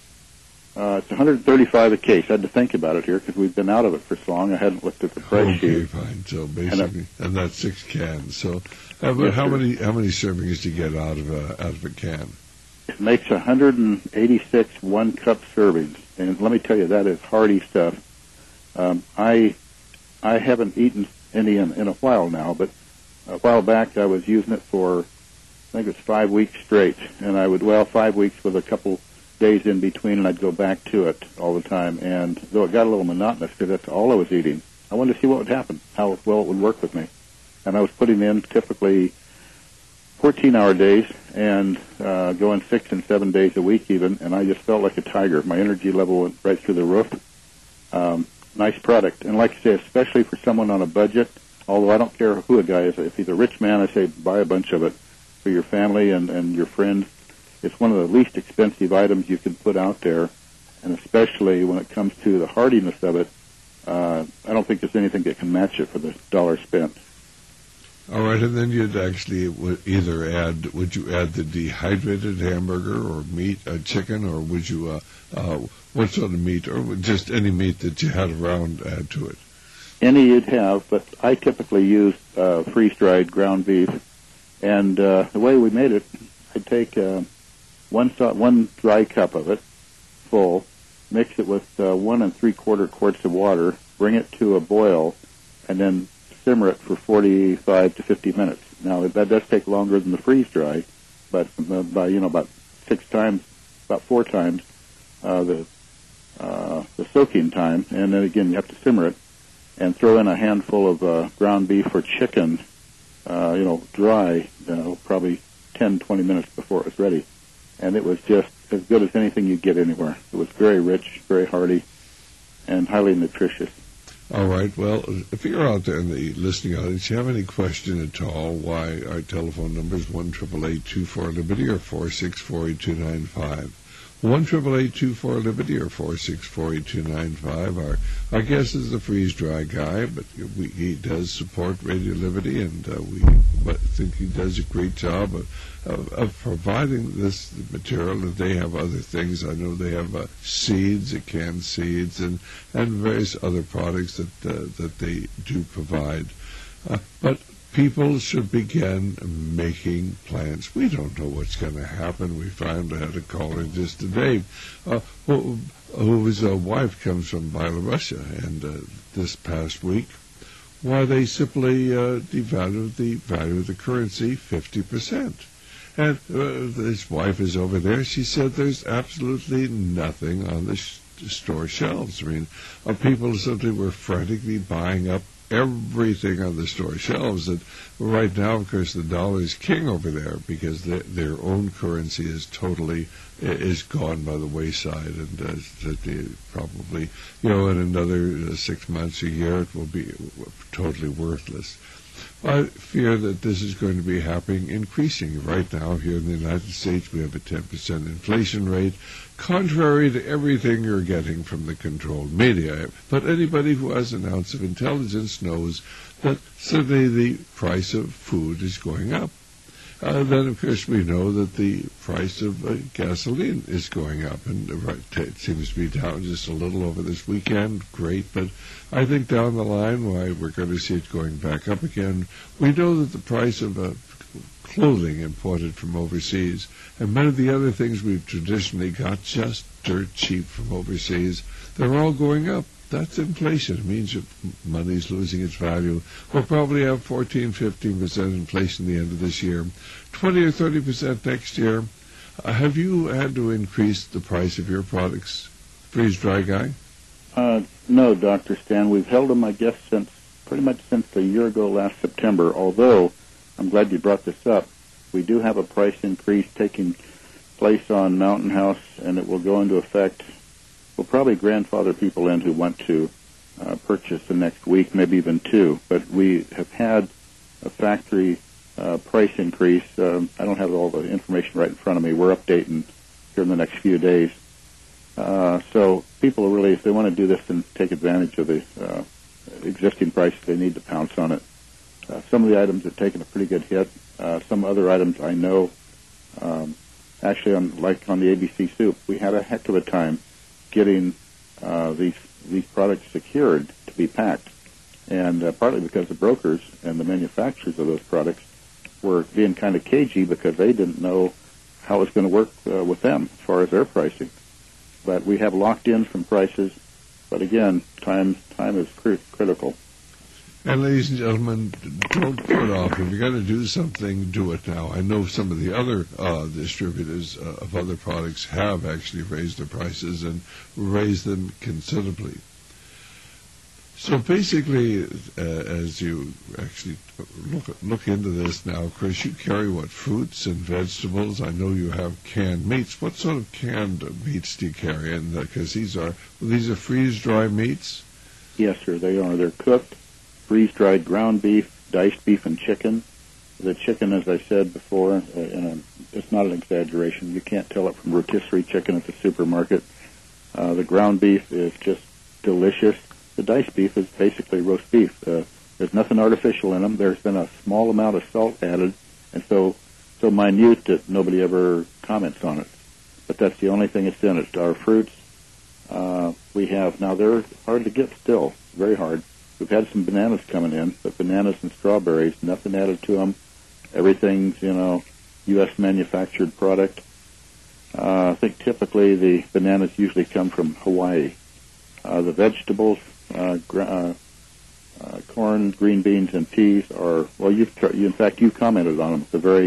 Uh, it's one hundred thirty-five a case. I had to think about it here because we've been out of it for so long. I hadn't looked at the price Okay, sheet. fine. So And, basically, uh, and that's six cans. So, uh, but Yes, how sir. many how many servings do you get out of a out of a can? It makes one hundred eighty-six one-cup servings. And let me tell you, that is hearty stuff. Um, I I haven't eaten any in, in a while now, but a while back I was using it for, I think it was five weeks straight. And I would, well, five weeks with a couple days in between, and I'd go back to it all the time. And though it got a little monotonous because that's all I was eating, I wanted to see what would happen, how well it would work with me. And I was putting in typically fourteen-hour days and uh, going six and seven days a week even, and I just felt like a tiger. My energy level went right through the roof. Um, nice product. And like I say, especially for someone on a budget, although I don't care who a guy is. If he's a rich man, I say buy a bunch of it for your family and, and your friends. It's one of the least expensive items you can put out there, and especially when it comes to the hardiness of it, uh, I don't think there's anything that can match it for the dollar spent. All right, and then you'd actually would either add, would you add the dehydrated hamburger or meat, uh, chicken, or would you, uh, uh, what sort of meat, or just any meat that you had around, add to it? Any you'd have, but I typically use uh, freeze-dried ground beef. And uh, the way we made it, I'd take uh, one so- one dry cup of it, full, mix it with uh, one and three-quarter quarts of water, bring it to a boil, and then simmer it for forty-five to fifty minutes. Now, that does take longer than the freeze-dry, but uh, by you know about six times, about four times uh, the uh, the soaking time, and then again you have to simmer it, and throw in a handful of uh, ground beef or chicken, uh, you know, dry, you know, probably ten, twenty minutes before it was ready, and it was just as good as anything you get anywhere. It was very rich, very hearty, and highly nutritious. All right. Well, if you're out there in the listening audience, you have any question at all, why our telephone number is one triple eight two four Liberty or four six four eight two nine five. one triple eight two four Liberty or four six four eight two nine five. Our our guest is the Freeze Dry guy, but we, he does support Radio Liberty, and uh, we think he does a great job of, of, of providing this material. And they have other things. I know they have uh, seeds, uh, canned seeds, and, and various other products that uh, that they do provide. Uh, but people should begin making plans. We don't know what's going to happen. We finally had a caller just today uh, who, whose uh, wife comes from Belarusia, and uh, this past week, why they simply uh, devalued the value of the currency fifty percent. And uh, his wife is over there. She said there's absolutely nothing on the sh- store shelves. I mean, uh, people simply were frantically buying up everything on the store shelves. And right now, of course, the dollar is king over there because the, their own currency is totally is gone by the wayside, and uh, that they probably, you know, in another uh, six months, a year, it will be totally worthless. I fear that this is going to be happening, increasing. Right now, here in the United States, we have a ten percent inflation rate, contrary to everything you're getting from the controlled media. But anybody who has an ounce of intelligence knows that suddenly the price of food is going up. Uh, then, of course, we know that the price of uh, gasoline is going up, and uh, right, it seems to be down just a little over this weekend. Great, but I think down the line, why we're going to see it going back up again. We know that the price of uh, clothing imported from overseas and many of the other things we've traditionally got just dirt cheap from overseas, they're all going up. That's inflation. It means that money's losing its value. We'll probably have fourteen, fifteen percent inflation at the end of this year, twenty or thirty percent next year. Uh, have you had to increase the price of your products, Freeze Dry Guy? Uh, no, Doctor Stan. We've held them, I guess, since pretty much since a year ago last September, although I'm glad you brought this up. We do have a price increase taking place on Mountain House, and it will go into effect. We'll probably grandfather people in who want to uh, purchase the next week, maybe even two. But we have had a factory uh, price increase. Um, I don't have all the information right in front of me. We're updating here in the next few days. Uh, so people really, if they want to do this and take advantage of the uh, existing prices, they need to pounce on it. Uh, some of the items have taken a pretty good hit. Uh, some other items I know, um, actually, on, like on the A B C soup, we had a heck of a time getting uh, these these products secured to be packed, and uh, partly because the brokers and the manufacturers of those products were being kind of cagey because they didn't know how it was going to work uh, with them as far as their pricing. But we have locked in some prices, but again, time time is cr- critical. And ladies and gentlemen, don't put off. If you're going to do something, do it now. I know some of the other uh, distributors uh, of other products have actually raised their prices and raised them considerably. So basically, uh, as you actually look look into this now, Chris, you carry what, fruits and vegetables? I know you have canned meats. What sort of canned meats do you carry? And because these are these are freeze-dry meats? Yes, sir. They are. They're cooked. Freeze-dried ground beef, diced beef, and chicken. The chicken, as I said before, uh, and it's not an exaggeration. You can't tell it from rotisserie chicken at the supermarket. Uh, the ground beef is just delicious. The diced beef is basically roast beef. Uh, there's nothing artificial in them. There's been a small amount of salt added, and so so minute that nobody ever comments on it. But that's the only thing that's in it. Our fruits, uh, we have, now they're hard to get still, very hard. We've had some bananas coming in, but bananas and strawberries, nothing added to them. Everything's, you know, U S manufactured product. Uh, I think typically the bananas usually come from Hawaii. Uh, the vegetables, uh, gr- uh, uh, corn, green beans, and peas are, well, you've, tr- you, in fact, you commented on them. It's a very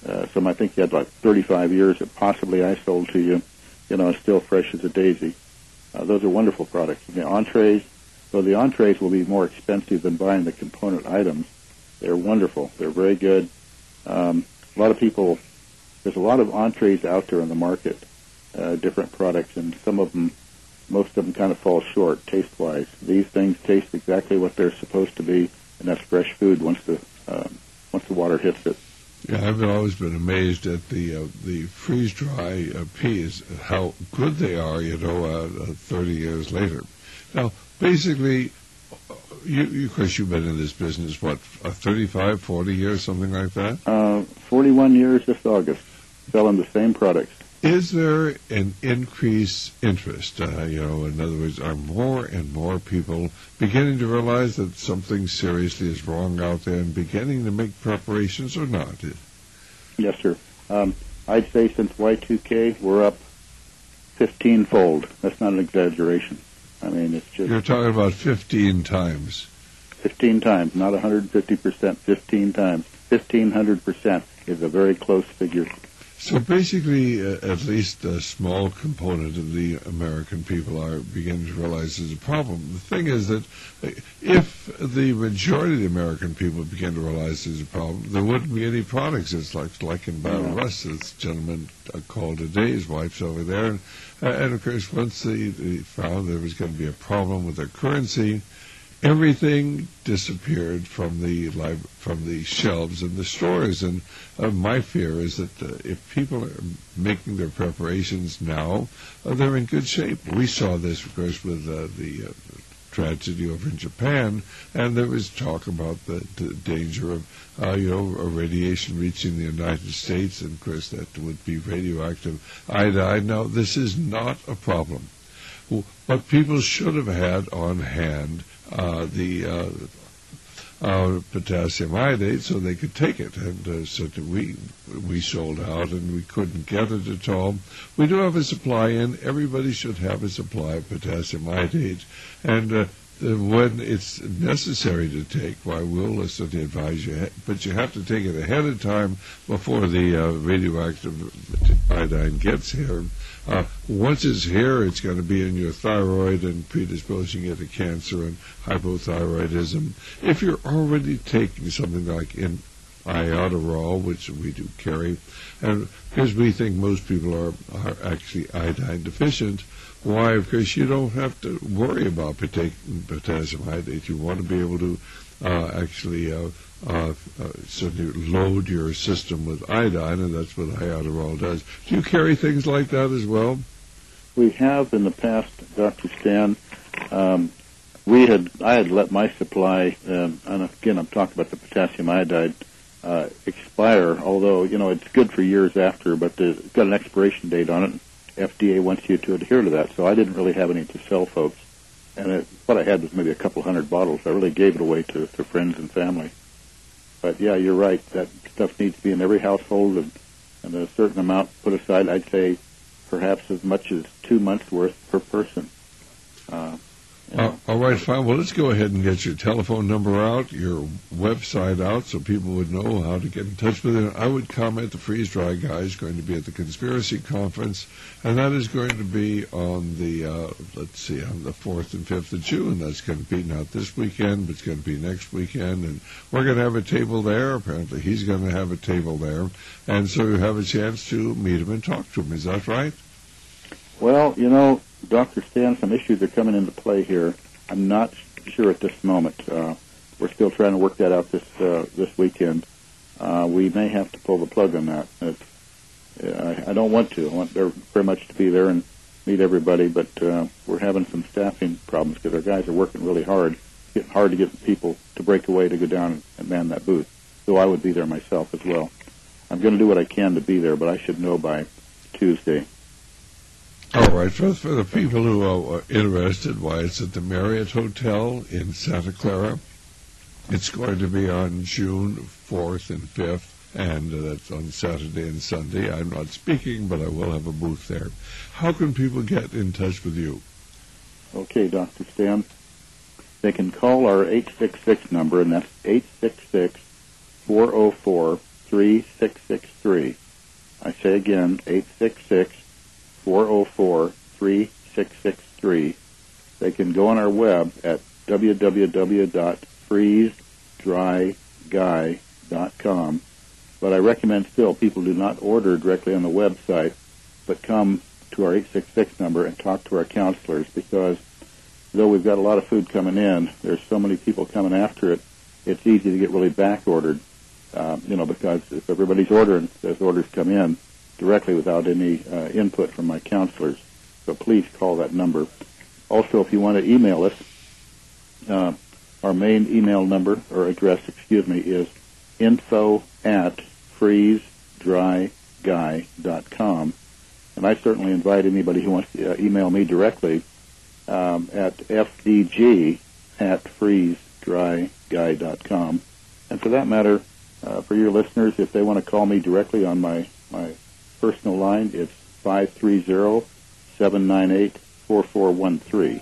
Uh, some I think you had like thirty-five years that possibly I sold to you, you know, still fresh as a daisy. Uh, those are wonderful products. The entrees, though the entrees will be more expensive than buying the component items, they're wonderful. They're very good. Um, a lot of people, there's a lot of entrees out there in the market, uh, different products, and some of them, most of them kind of fall short taste-wise. These things taste exactly what they're supposed to be, and that's fresh food once the um, once the water hits it. Yeah, I've always been amazed at the uh, the freeze-dry uh, peas, how good they are, you know, uh, uh, thirty years later. Now, basically, you, you, of course, you've been in this business, what, uh, thirty-five, forty years, something like that? Uh, forty-one years this August, selling the same products. Is there an increased interest? Uh, you know, in other words, are more and more people beginning to realize that something seriously is wrong out there and beginning to make preparations or not? Yes, sir. Um, I'd say since Y two K, we're up fifteen-fold. That's not an exaggeration. I mean, it's just... You're talking about fifteen times. fifteen times, not one hundred fifty percent, fifteen times. fifteen hundred percent is a very close figure. So basically, uh, at least a small component of the American people are beginning to realize there's a problem. The thing is that if the majority of the American people begin to realize there's a problem, there wouldn't be any products. It's like like in Battle Yeah. West, this gentleman uh, called today, his wife's over there, and, uh, and of course, once they, they found there was going to be a problem with their currency, everything disappeared from the lib- from the shelves in the stores, and uh, my fear is that uh, if people are making their preparations now, uh, they're in good shape. We saw this, of course, with uh, the uh, tragedy over in Japan, and there was talk about the, the danger of, uh, you know, radiation reaching the United States, and of course that would be radioactive iodine. Now, this is not a problem. What people should have had on hand Uh, the uh, uh, potassium iodate, so they could take it, and uh, so that we we sold out and we couldn't get it at all. We do have a supply in. Everybody should have a supply of potassium iodate, and uh, the, when it's necessary to take, why we'll certainly advise you, but you have to take it ahead of time before the uh, radioactive iodine gets here. Uh, once it's here, it's going to be in your thyroid and predisposing you to cancer and hypothyroidism. If you're already taking something like in iodoral, which we do carry, and because we think most people are, are actually iodine deficient, why, of course, you don't have to worry about taking potassium iodate. You want to be able to uh, actually uh, uh, uh, certainly load your system with iodine, and that's what iodoral does. Do you carry things like that as well? We have in the past, Doctor Stan. Um, we had I had let my supply, um, and again I'm talking about the potassium iodide, uh, expire. Although you know it's good for years after, but it's got an expiration date on it. F D A wants you to adhere to that, so I didn't really have any to sell folks. And it, what I had was maybe a couple hundred bottles. I really gave it away to, to friends and family. But yeah, you're right. That stuff needs to be in every household, and, and a certain amount put aside. I'd say perhaps as much as two months' worth per person. Uh, Uh, all right, fine. Well, let's go ahead and get your telephone number out, your website out, so people would know how to get in touch with you. I would comment the Freeze Dry Guy is going to be at the Conspiracy Conference, and that is going to be on the, uh, let's see, on the fourth and fifth of June. That's going to be not this weekend, but it's going to be next weekend, and we're going to have a table there. Apparently, he's going to have a table there, and so you have a chance to meet him and talk to him. Is that right? Well, you know, Doctor Stan, some issues are coming into play here. I'm not sure at this moment. Uh, we're still trying to work that out this uh, this weekend. Uh, we may have to pull the plug on that. It's, uh, I, I don't want to. I want very, very much to be there and meet everybody, but uh, we're having some staffing problems because our guys are working really hard. It's getting hard to get people to break away to go down and man that booth. So I would be there myself as well. I'm going to do what I can to be there, but I should know by Tuesday. All right, for, for the people who are interested, why, it's at the Marriott Hotel in Santa Clara. It's going to be on June fourth and fifth, and uh, that's on Saturday and Sunday. I'm not speaking, but I will have a booth there. How can people get in touch with you? Okay, Doctor Stan. They can call our eight six six number, and that's eight six six, four oh four, three six six three. I say again, eight six six, four oh four, three six six three. They can go on our web at w w w dot freeze dry guy dot com. But I recommend still people do not order directly on the website, but come to our eight six six number and talk to our counselors, because though we've got a lot of food coming in, there's so many people coming after it, it's easy to get really back ordered. Uh, you know, because if everybody's ordering, those orders come in directly without any uh, input from my counselors. So please call that number. Also, if you want to email us, uh, our main email number, or address, excuse me, is info at freeze dry guy dot com. And I certainly invite anybody who wants to uh, email me directly um, at f d g at freeze dry guy dot com. And for that matter, Uh, for your listeners, if they want to call me directly on my, my personal line, it's five three zero, seven nine eight, four four one three.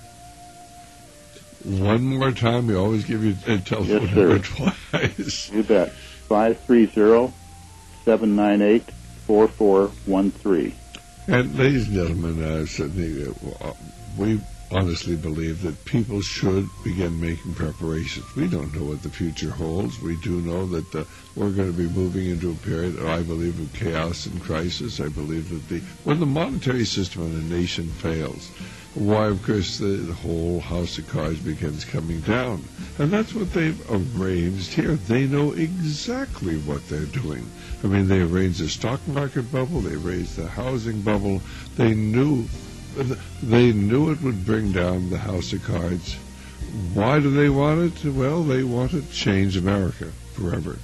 One more time, we always give you a telephone yes, number twice. You bet. five three zero, seven nine eight, four four one three. And ladies and gentlemen, uh, Sydney, uh, we honestly believe that people should begin making preparations. We don't know what the future holds. We do know that uh, we're going to be moving into a period, I believe, of chaos and crisis. I believe that the when the monetary system in a nation fails, why, of course, the, the whole house of cards begins coming down. And that's what they've arranged here. They know exactly what they're doing. I mean, they arranged the stock market bubble. They raised the housing bubble. They knew They knew it would bring down the house of cards. Why do they want it? Well, they want to change America forever.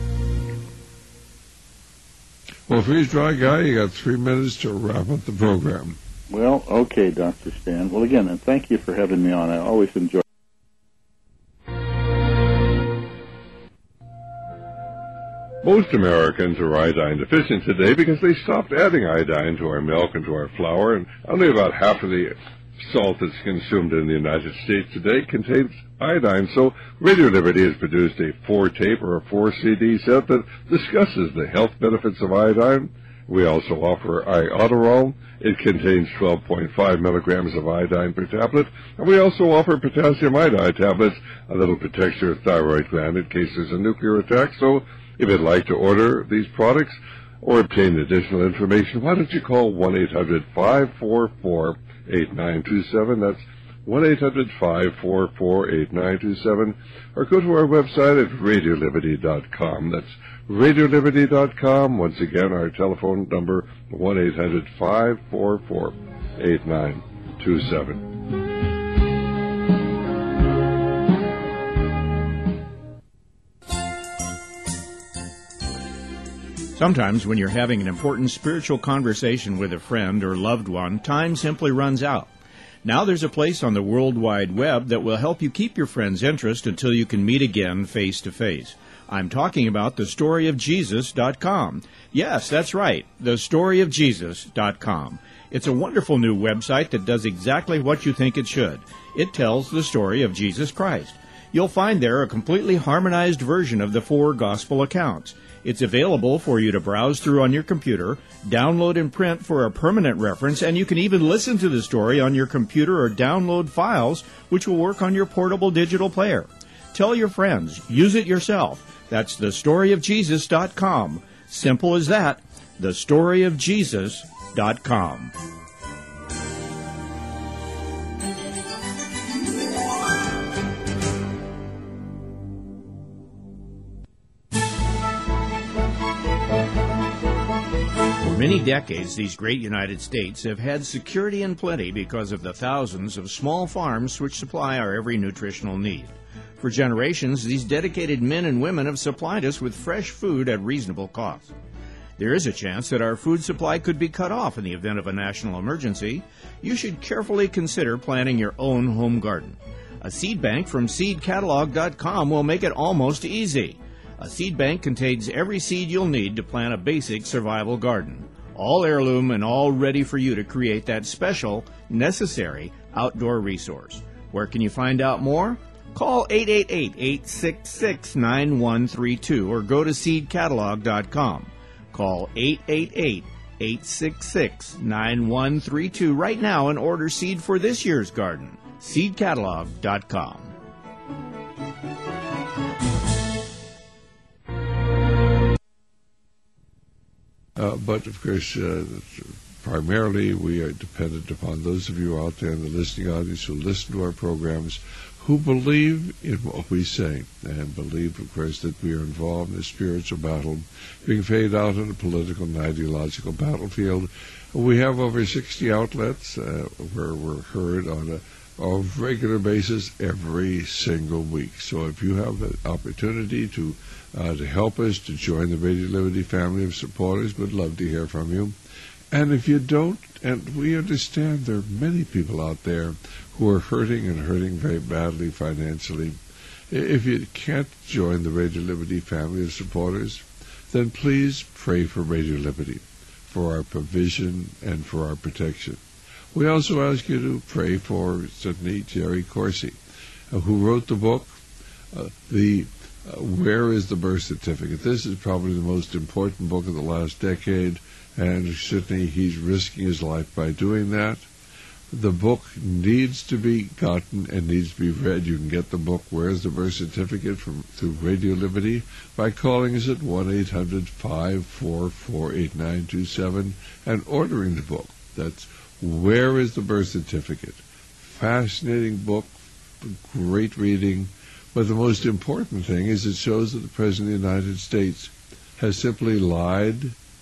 Well, Freeze Dry Guy, you got three minutes to wrap up the program. Well, okay, Doctor Stan. Well, again, and thank you for having me on. I always enjoy. Most Americans are iodine deficient today because they stopped adding iodine to our milk and to our flour, and only about half of the salt that's consumed in the United States today contains iodine. So Radio Liberty has produced a four-tape or a four-C D set that discusses the health benefits of iodine. We also offer Iodoral. It contains twelve point five milligrams of iodine per tablet. And we also offer potassium iodide tablets, a little protects your thyroid gland in case there's a nuclear attack. So if you'd like to order these products or obtain additional information, why don't you call one eight hundred, five four four, eight nine two seven. That's one eight hundred, five four four, eight nine two seven. Or go to our website at radio liberty dot com. That's radio liberty dot com. Once again, our telephone number, one eight hundred, five four four, eight nine two seven. Sometimes when you're having an important spiritual conversation with a friend or loved one, time simply runs out. Now there's a place on the World Wide Web that will help you keep your friend's interest until you can meet again face to face. I'm talking about the story of Jesus dot com. Yes, that's right, the story of Jesus dot com. It's a wonderful new website that does exactly what you think it should. It tells the story of Jesus Christ. You'll find there a completely harmonized version of the four gospel accounts. It's available for you to browse through on your computer, download and print for a permanent reference, and you can even listen to the story on your computer or download files, which will work on your portable digital player. Tell your friends. Use it yourself. That's the story of Jesus dot com. Simple as that. the story of Jesus dot com. For many decades, these great United States have had security and plenty because of the thousands of small farms which supply our every nutritional need. For generations, these dedicated men and women have supplied us with fresh food at reasonable cost. There is a chance that our food supply could be cut off in the event of a national emergency. You should carefully consider planting your own home garden. A seed bank from seed catalog dot com will make it almost easy. A seed bank contains every seed you'll need to plant a basic survival garden. All heirloom and all ready for you to create that special, necessary outdoor resource. Where can you find out more? Call eight eight eight, eight six six, nine one three two or go to seed catalog dot com. Call eight eight eight, eight six six, nine one three two right now and order seed for this year's garden. seed catalog dot com. Uh, but, of course, uh, primarily we are dependent upon those of you out there in the listening audience who listen to our programs, who believe in what we say, and believe, of course, that we are involved in a spiritual battle being fought out on a political and ideological battlefield. We have over sixty outlets uh, where we're heard on a on a regular basis every single week. So if you have an opportunity to uh, to help us, to join the Radio Liberty family of supporters, we'd love to hear from you. And if you don't, and we understand there are many people out there who are hurting and hurting very badly financially. If you can't join the Radio Liberty family of supporters, then please pray for Radio Liberty, for our provision and for our protection. We also ask you to pray for certainly Jerry Corsi, uh, who wrote the book, uh, the uh, Where is the Birth Certificate? This is probably the most important book of the last decade, and certainly he's risking his life by doing that. The book needs to be gotten and needs to be read. You can get the book, Where's the Birth Certificate, from through Radio Liberty by calling us at one eight hundred, five four four, eight nine two seven and ordering the book. That's Where is the Birth Certificate? Fascinating book, great reading, but the most important thing is it shows that the President of the United States has simply lied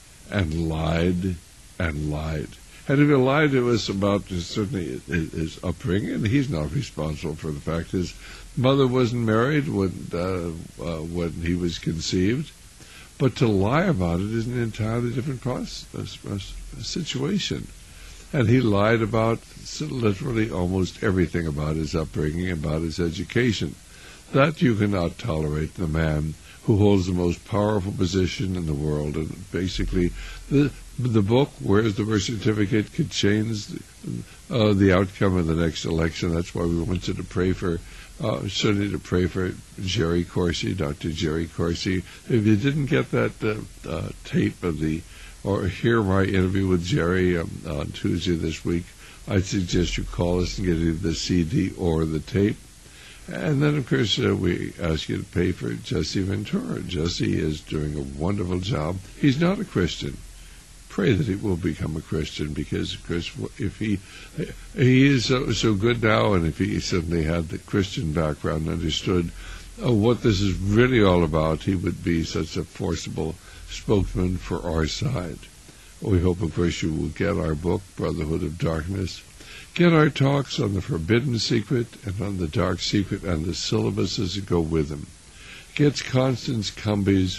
and lied and lied. And if he lied to us about his, certainly his, his upbringing, he's not responsible for the fact his mother wasn't married when uh, uh, when he was conceived. But to lie about it is an entirely different process, uh, situation. And he lied about literally almost everything about his upbringing, about his education. That you cannot tolerate in a man who holds the most powerful position in the world. And basically, the the book, Where's the Birth Certificate, could change the, uh, the outcome of the next election. That's why we wanted to pray for, uh, certainly to pray for Jerry Corsi, Doctor Jerry Corsi. If you didn't get that uh, uh, tape of the, or hear my interview with Jerry um, on Tuesday this week, I'd suggest you call us and get either the C D or the tape. And then, of course, uh, we ask you to pay for Jesse Ventura. Jesse is doing a wonderful job. He's not a Christian. Pray that he will become a Christian, because, of course, if he he is so, so good now, and if he suddenly had the Christian background and understood uh, what this is really all about, he would be such a forcible spokesman for our side. We hope, of course, you will get our book, Brotherhood of Darkness. Get our talks on the Forbidden Secret and on the Dark Secret and the syllabuses that go with them. Get Constance Cumby's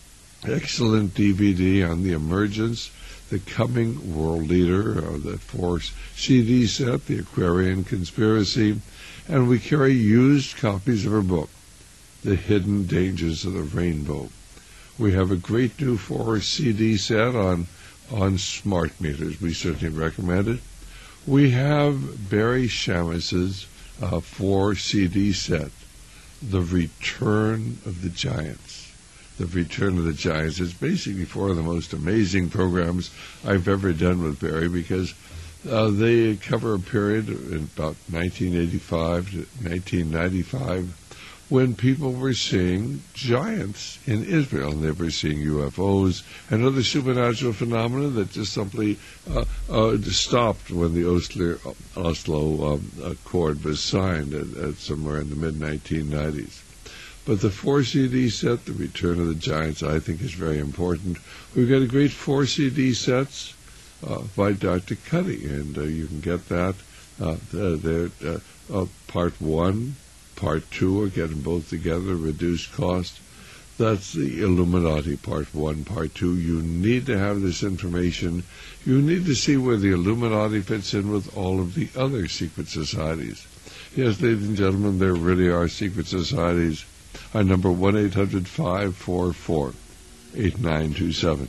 excellent D V D on the emergence, the coming world leader, or the four C D set, The Aquarian Conspiracy, and we carry used copies of her book, The Hidden Dangers of the Rainbow. We have a great new four C D set on, on smart meters. We certainly recommend it. We have Barry Shamus's uh, four C D set, The Return of the Giants. The Return of the Giants is basically four of the most amazing programs I've ever done with Barry, because uh, they cover a period in about nineteen eighty-five to nineteen ninety-five when people were seeing giants in Israel, and they were seeing U F Os and other supernatural phenomena that just simply uh, uh, stopped when the Oslo, Oslo um, Accord was signed at, at somewhere in the mid nineteen nineties. But the four C D set, The Return of the Giants, I think is very important. We've got a great four C D sets uh, by Doctor Cuddy, and uh, you can get that. Uh, they're, uh, uh, part one, part two are getting both together, reduced cost. That's the Illuminati, part one, part two. You need to have this information. You need to see where the Illuminati fits in with all of the other secret societies. Yes, ladies and gentlemen, there really are secret societies. Our number, one eight hundred, five four four, eight nine two seven.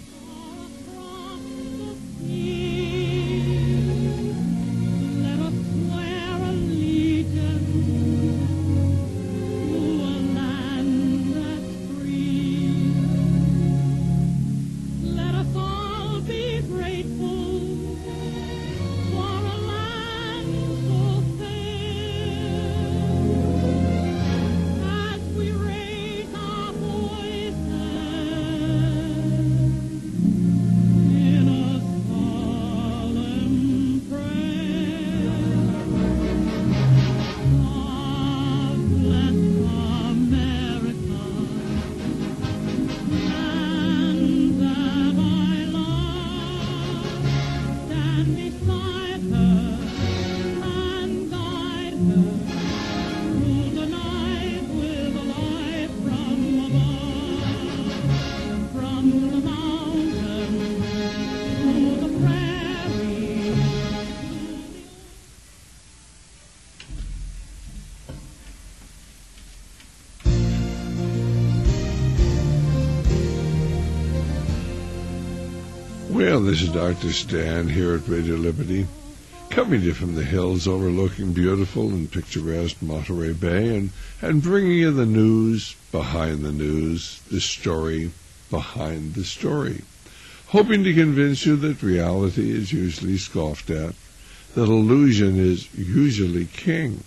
Well, this is Doctor Stan here at Radio Liberty, coming to you from the hills overlooking beautiful and picturesque Monterey Bay, and, and bringing you the news behind the news, the story behind the story, hoping to convince you that reality is usually scoffed at, that illusion is usually king.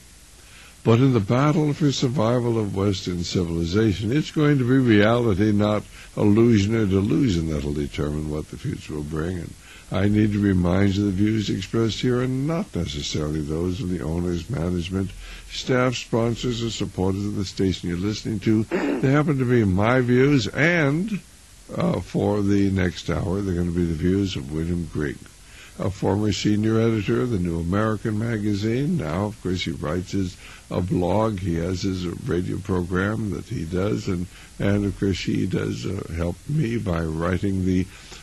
But in the battle for survival of Western civilization, it's going to be reality, not illusion or delusion, that'll determine what the future will bring. And I need to remind you the views expressed here are not necessarily those of the owners, management, staff, sponsors, or supporters of the station you're listening to. They happen to be my views, and uh, for the next hour, they're going to be the views of William Grigg, a former senior editor of the New American magazine. Now, of course, he writes his a blog. He has his radio program that he does, and, and of course, he does uh, help me by writing the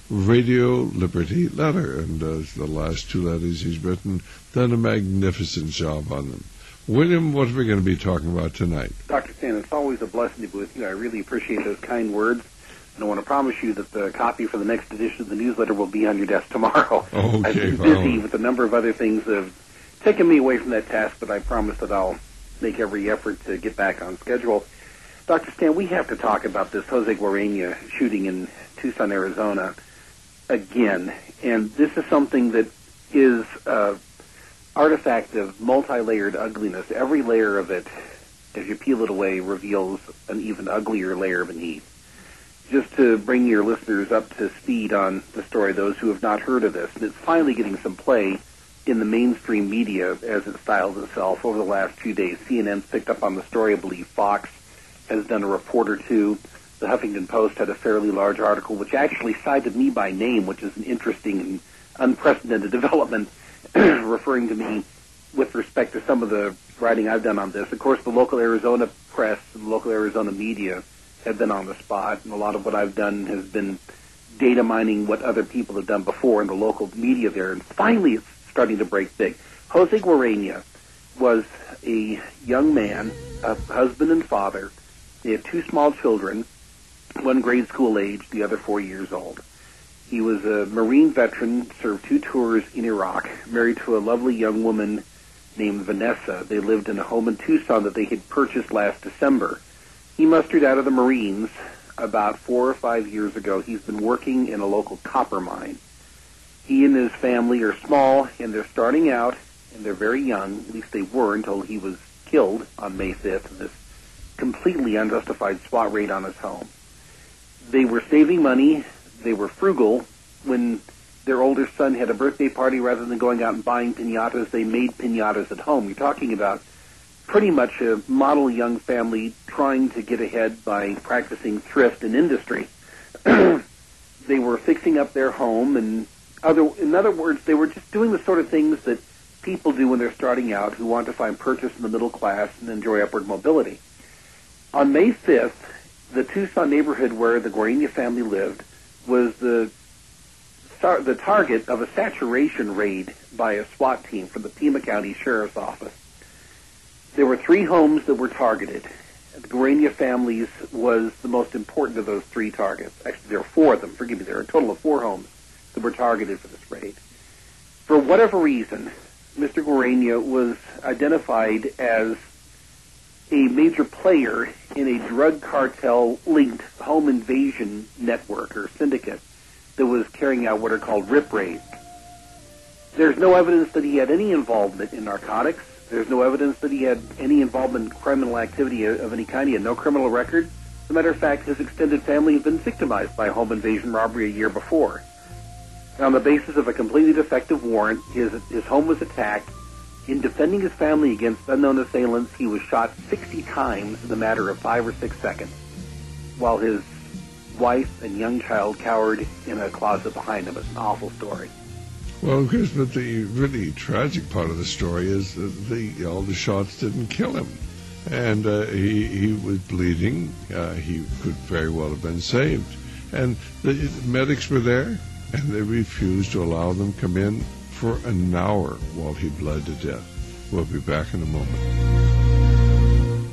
Radio Liberty letter, and uh, the last two letters he's written, done a magnificent job on them. William, what are we going to be talking about tonight? Doctor Stan, it's always a blessing to be with you. I really appreciate those kind words. And I want to promise you that the copy for the next edition of the newsletter will be on your desk tomorrow. Okay, I've been busy with a number of other things that have taken me away from that task, but I promise that I'll make every effort to get back on schedule. Doctor Stan, we have to talk about this Jose Guarena shooting in Tucson, Arizona, again. And this is something that is an artifact of multi-layered ugliness. Every layer of it, as you peel it away, reveals an even uglier layer beneath. Just to bring your listeners up to speed on the story, those who have not heard of this, and it's finally getting some play in the mainstream media as it styles itself over the last few days. C N N's picked up on the story. I believe Fox has done a report or two. The Huffington Post had a fairly large article, which actually cited me by name, which is an interesting and unprecedented development, referring to me with respect to some of the writing I've done on this. Of course, the local Arizona press and local Arizona media have been on the spot, and a lot of what I've done has been data mining what other people have done before in the local media there, and finally it's starting to break big. Jose Guarena was a young man, a husband and father. They had two small children, one grade school age, the other four years old. He was a Marine veteran, served two tours in Iraq, married to a lovely young woman named Vanessa. They lived in a home in Tucson that they had purchased last December. He mustered out of the Marines about four or five years ago. He's been working in a local copper mine. He and his family are small, and they're starting out, and they're very young. At least they were until he was killed on May fifth in this completely unjustified SWAT raid on his home. They were saving money. They were frugal. When their older son had a birthday party, rather than going out and buying piñatas, they made piñatas at home. You're talking about pretty much a model young family trying to get ahead by practicing thrift and industry. They were fixing up their home, and other, in other words, they were just doing the sort of things that people do when they're starting out who want to find purchase in the middle class and enjoy upward mobility. On May fifth, the Tucson neighborhood where the Guarena family lived was the the target of a saturation raid by a SWAT team from the Pima County Sheriff's Office. There were three homes that were targeted. The Guarena families was the most important of those three targets. Actually, there were four of them. Forgive me, there were a total of four homes that were targeted for this raid. For whatever reason, Mister Guarena was identified as a major player in a drug cartel-linked home invasion network or syndicate that was carrying out what are called RIP raids. There's no evidence that he had any involvement in narcotics. There's no evidence that he had any involvement in criminal activity of any kind. He had no criminal record. As a matter of fact, his extended family had been victimized by a home invasion robbery a year before. On the basis of a completely defective warrant, his, his home was attacked. In defending his family against unknown assailants, he was shot sixty times in a matter of five or six seconds, while his wife and young child cowered in a closet behind him. It's an awful story. Well, of course, but the really tragic part of the story is that the, all the shots didn't kill him. And uh, he, he was bleeding. Uh, he could very well have been saved. And the medics were there, and they refused to allow them to come in for an hour while he bled to death. We'll be back in a moment.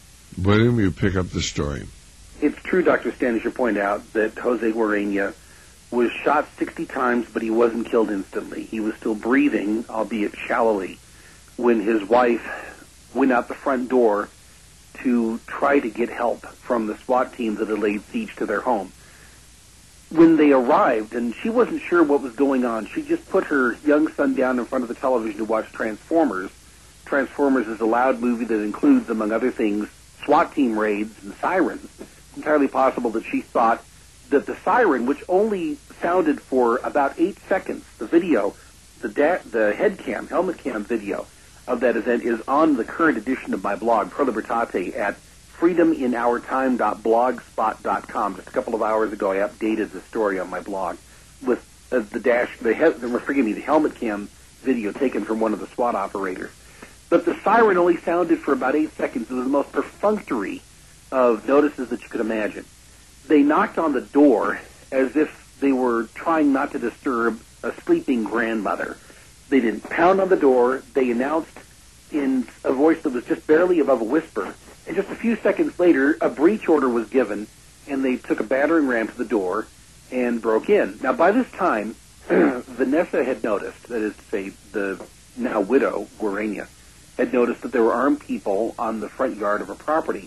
William, you pick up the story. It's true, Doctor Stan, as you point out, that Jose Guarena was shot sixty times, but he wasn't killed instantly. He was still breathing, albeit shallowly, when his wife went out the front door to try to get help from the SWAT team that had laid siege to their home. When they arrived, and she wasn't sure what was going on, she just put her young son down in front of the television to watch Transformers. Transformers is a loud movie that includes, among other things, SWAT team raids and sirens. It's entirely possible that she thought that the siren, which only sounded for about eight seconds, the video, the da- the head cam, helmet cam video of that event is on the current edition of my blog, Pro Libertate, at freedom in our time dot blogspot dot com. Just a couple of hours ago, I updated the story on my blog with uh, the dash, the he- forgive me, the helmet cam video taken from one of the SWAT operators. But the siren only sounded for about eight seconds. It was the most perfunctory of notices that you could imagine. They knocked on the door as if they were trying not to disturb a sleeping grandmother. They didn't pound on the door. They announced in a voice that was just barely above a whisper. And just a few seconds later, a breach order was given, and they took a battering ram to the door and broke in. Now, by this time, Vanessa had noticed, that is to say, the now widow, Guarania, had noticed that there were armed people on the front yard of her property.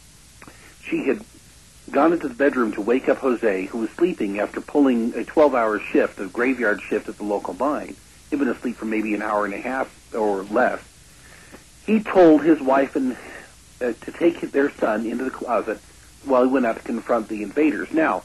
She had gone into the bedroom to wake up Jose, who was sleeping after pulling a twelve-hour shift, a graveyard shift at the local mine. He'd been asleep for maybe an hour and a half or less. He told his wife and uh, to take their son into the closet while he went out to confront the invaders. Now,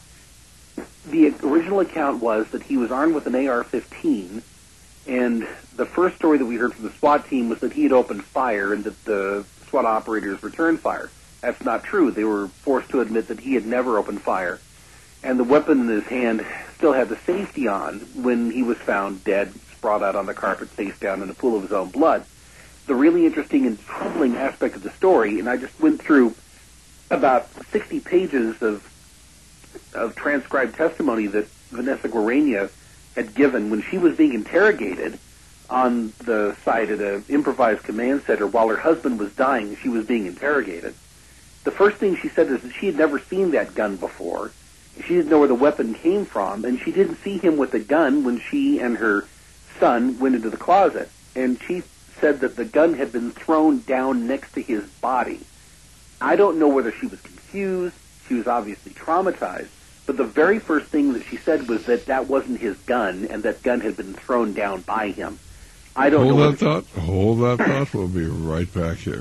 the original account was that he was armed with an A R fifteen, and the first story that we heard from the SWAT team was that he had opened fire and that the SWAT operators returned fire. That's not true. They were forced to admit that he had never opened fire, and the weapon in his hand still had the safety on when he was found dead, sprawled out on the carpet, face down in a pool of his own blood. The really interesting and troubling aspect of the story, and I just went through about sixty pages of of transcribed testimony that Vanessa Guarania had given when she was being interrogated on the site at an improvised command center while her husband was dying. She was being interrogated. The first thing she said is that she had never seen that gun before. She didn't know where the weapon came from, and she didn't see him with the gun when she and her son went into the closet. And she said that the gun had been thrown down next to his body. I don't know whether she was confused. She was obviously traumatized. But the very first thing that she said was that that wasn't his gun, and that gun had been thrown down by him. I don't hold know. Hold that thought. Hold that thought. We'll be right back here.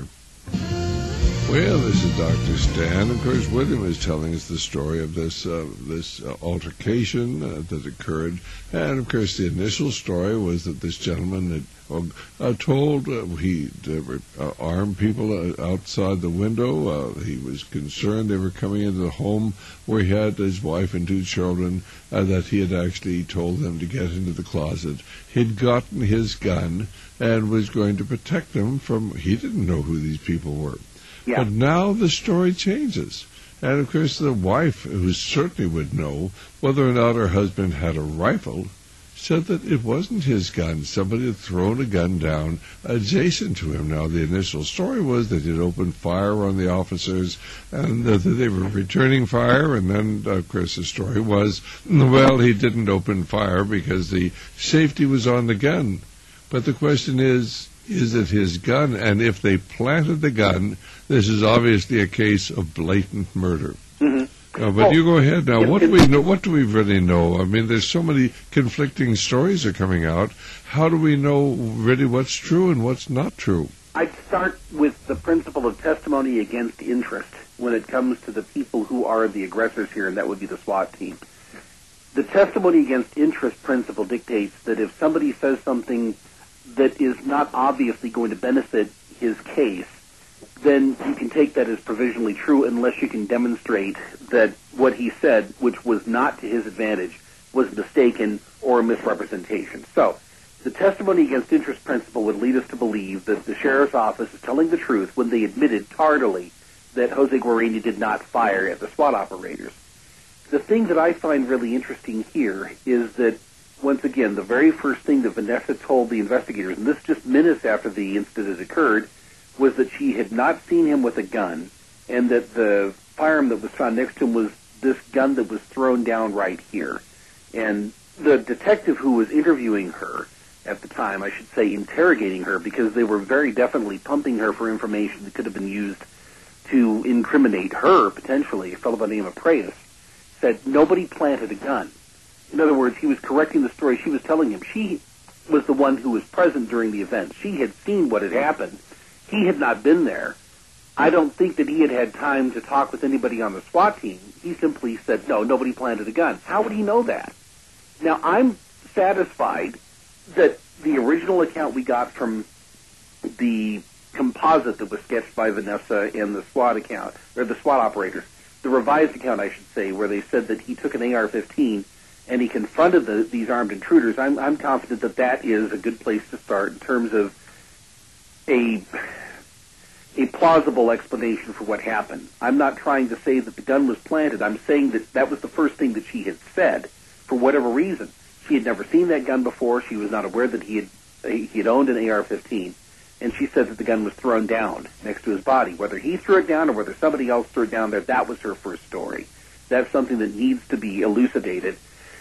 Well, this is Doctor Stan. Of course, with him is telling us the story of this uh, this uh, altercation uh, that occurred. And, of course, the initial story was that this gentleman had uh, told uh, he there were uh, armed people uh, outside the window. Uh, he was concerned they were coming into the home where he had his wife and two children, uh, that he had actually told them to get into the closet. He'd gotten his gun and was going to protect them from, he didn't know who these people were. Yeah. But now the story changes. And, of course, the wife, who certainly would know whether or not her husband had a rifle, said that it wasn't his gun. Somebody had thrown a gun down adjacent to him. Now, the initial story was that he'd opened fire on the officers and that they were returning fire. And then, of course, the story was, well, he didn't open fire because the safety was on the gun. But the question is, is it his gun? And if they planted the gun, this is obviously a case of blatant murder. Mm-hmm. Uh, but oh, you go ahead now. What do we know? What do we really know? I mean, there's so many conflicting stories are coming out. How do we know really what's true and what's not true? I'd start with the principle of testimony against interest when it comes to the people who are the aggressors here, and that would be the SWAT team. The testimony against interest principle dictates that if somebody says something that is not obviously going to benefit his case, then you can take that as provisionally true unless you can demonstrate that what he said, which was not to his advantage, was mistaken or a misrepresentation. So, the testimony against interest principle would lead us to believe that the sheriff's office is telling the truth when they admitted tardily that Jose Guarania did not fire at the SWAT operators. The thing that I find really interesting here is that, once again, the very first thing that Vanessa told the investigators, and this just minutes after the incident had occurred, was that she had not seen him with a gun, and that the firearm that was found next to him was this gun that was thrown down right here. And the detective who was interviewing her at the time, I should say interrogating her, because they were very definitely pumping her for information that could have been used to incriminate her, potentially, a fellow by the name of Preyes, said nobody planted a gun. In other words, he was correcting the story she was telling him. She was the one who was present during the event. She had seen what had happened. He had not been there. I don't think that he had had time to talk with anybody on the SWAT team. He simply said, no, nobody planted a gun. How would he know that? Now, I'm satisfied that the original account we got from the composite that was sketched by Vanessa and the SWAT account, or the SWAT operators, the revised account, I should say, where they said that he took an A R fifteen and he confronted the, these armed intruders, I'm, I'm confident that that is a good place to start in terms of a a plausible explanation for what happened. I'm not trying to say that the gun was planted. I'm saying that that was the first thing that she had said for whatever reason. She had never seen that gun before. She was not aware that he had he had owned an A R fifteen, and she said that the gun was thrown down next to his body. Whether he threw it down or whether somebody else threw it down there, that was her first story. That's something that needs to be elucidated.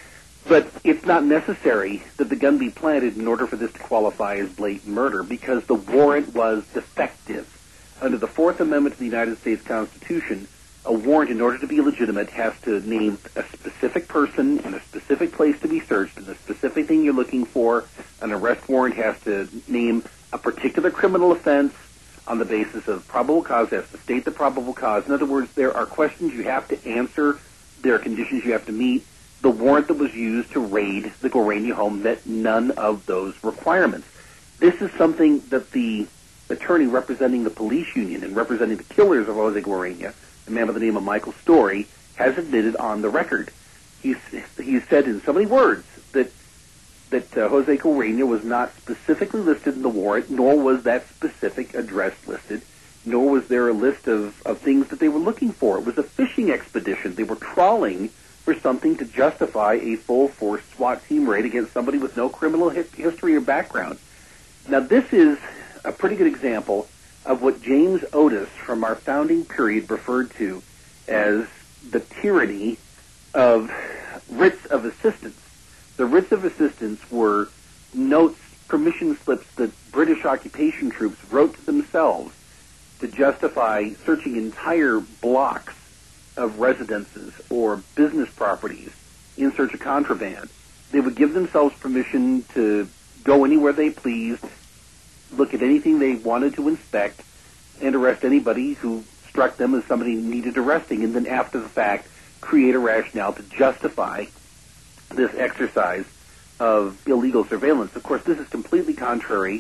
But it's not necessary that the gun be planted in order for this to qualify as blatant murder, because the warrant was defective. Under the Fourth Amendment to the United States Constitution, a warrant, in order to be legitimate, has to name a specific person and a specific place to be searched and the specific thing you're looking for. An arrest warrant has to name a particular criminal offense on the basis of probable cause. It has to state the probable cause. In other words, there are questions you have to answer. There are conditions you have to meet. The warrant that was used to raid the Gorania home met none of those requirements. This is something that the attorney representing the police union and representing the killers of Jose Guarania, a man by the name of Michael Story, has admitted on the record. He's, he's said in so many words that that uh, Jose Guarania was not specifically listed in the warrant, nor was that specific address listed, nor was there a list of, of things that they were looking for. It was a fishing expedition. They were trawling for something to justify a full-force SWAT team raid against somebody with no criminal hi- history or background. Now, this is a pretty good example of what James Otis from our founding period referred to as the tyranny of writs of assistance. The writs of assistance were notes, permission slips that British occupation troops wrote to themselves to justify searching entire blocks of residences or business properties in search of contraband. They would give themselves permission to go anywhere they pleased, look at anything they wanted to inspect, and arrest anybody who struck them as somebody needed arresting, and then after the fact create a rationale to justify this exercise of illegal surveillance. Of course, this is completely contrary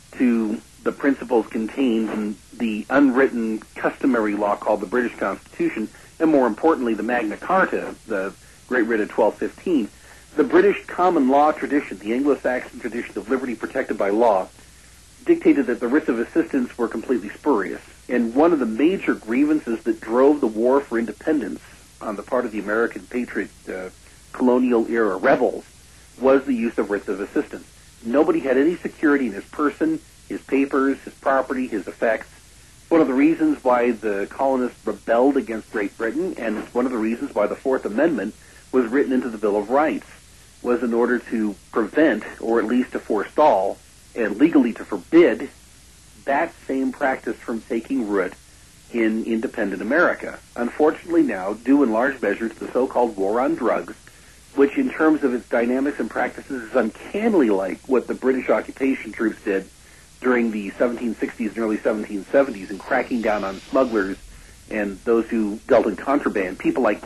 to the principles contained in the unwritten customary law called the British Constitution, and more importantly, the Magna Carta, the Great Writ of twelve fifteen. The British common law tradition, the Anglo-Saxon tradition of liberty protected by law, dictated that the writs of assistance were completely spurious. And one of the major grievances that drove the war for independence on the part of the American patriot uh, colonial-era rebels was the use of writs of assistance. Nobody had any security in his person, his papers, his property, his effects. One of the reasons why the colonists rebelled against Great Britain, and one of the reasons why the Fourth Amendment was written into the Bill of Rights, was in order to prevent, or at least to forestall, and legally to forbid, that same practice from taking root in independent America. Unfortunately now, due in large measure to the so-called war on drugs, which in terms of its dynamics and practices is uncannily like what the British occupation troops did during the seventeen sixties and early seventeen seventies in cracking down on smugglers and those who dealt in contraband. People like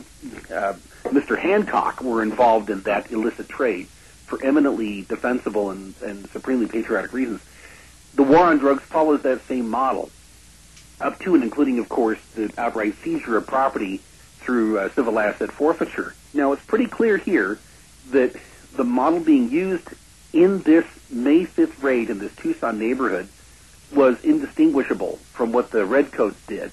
uh, Mister Hancock were involved in that illicit trade for eminently defensible and, and supremely patriotic reasons. The war on drugs follows that same model, up to and including, of course, the outright seizure of property through uh, civil asset forfeiture. Now, it's pretty clear here that the model being used in this May fifth raid in this Tucson neighborhood was indistinguishable from what the Redcoats did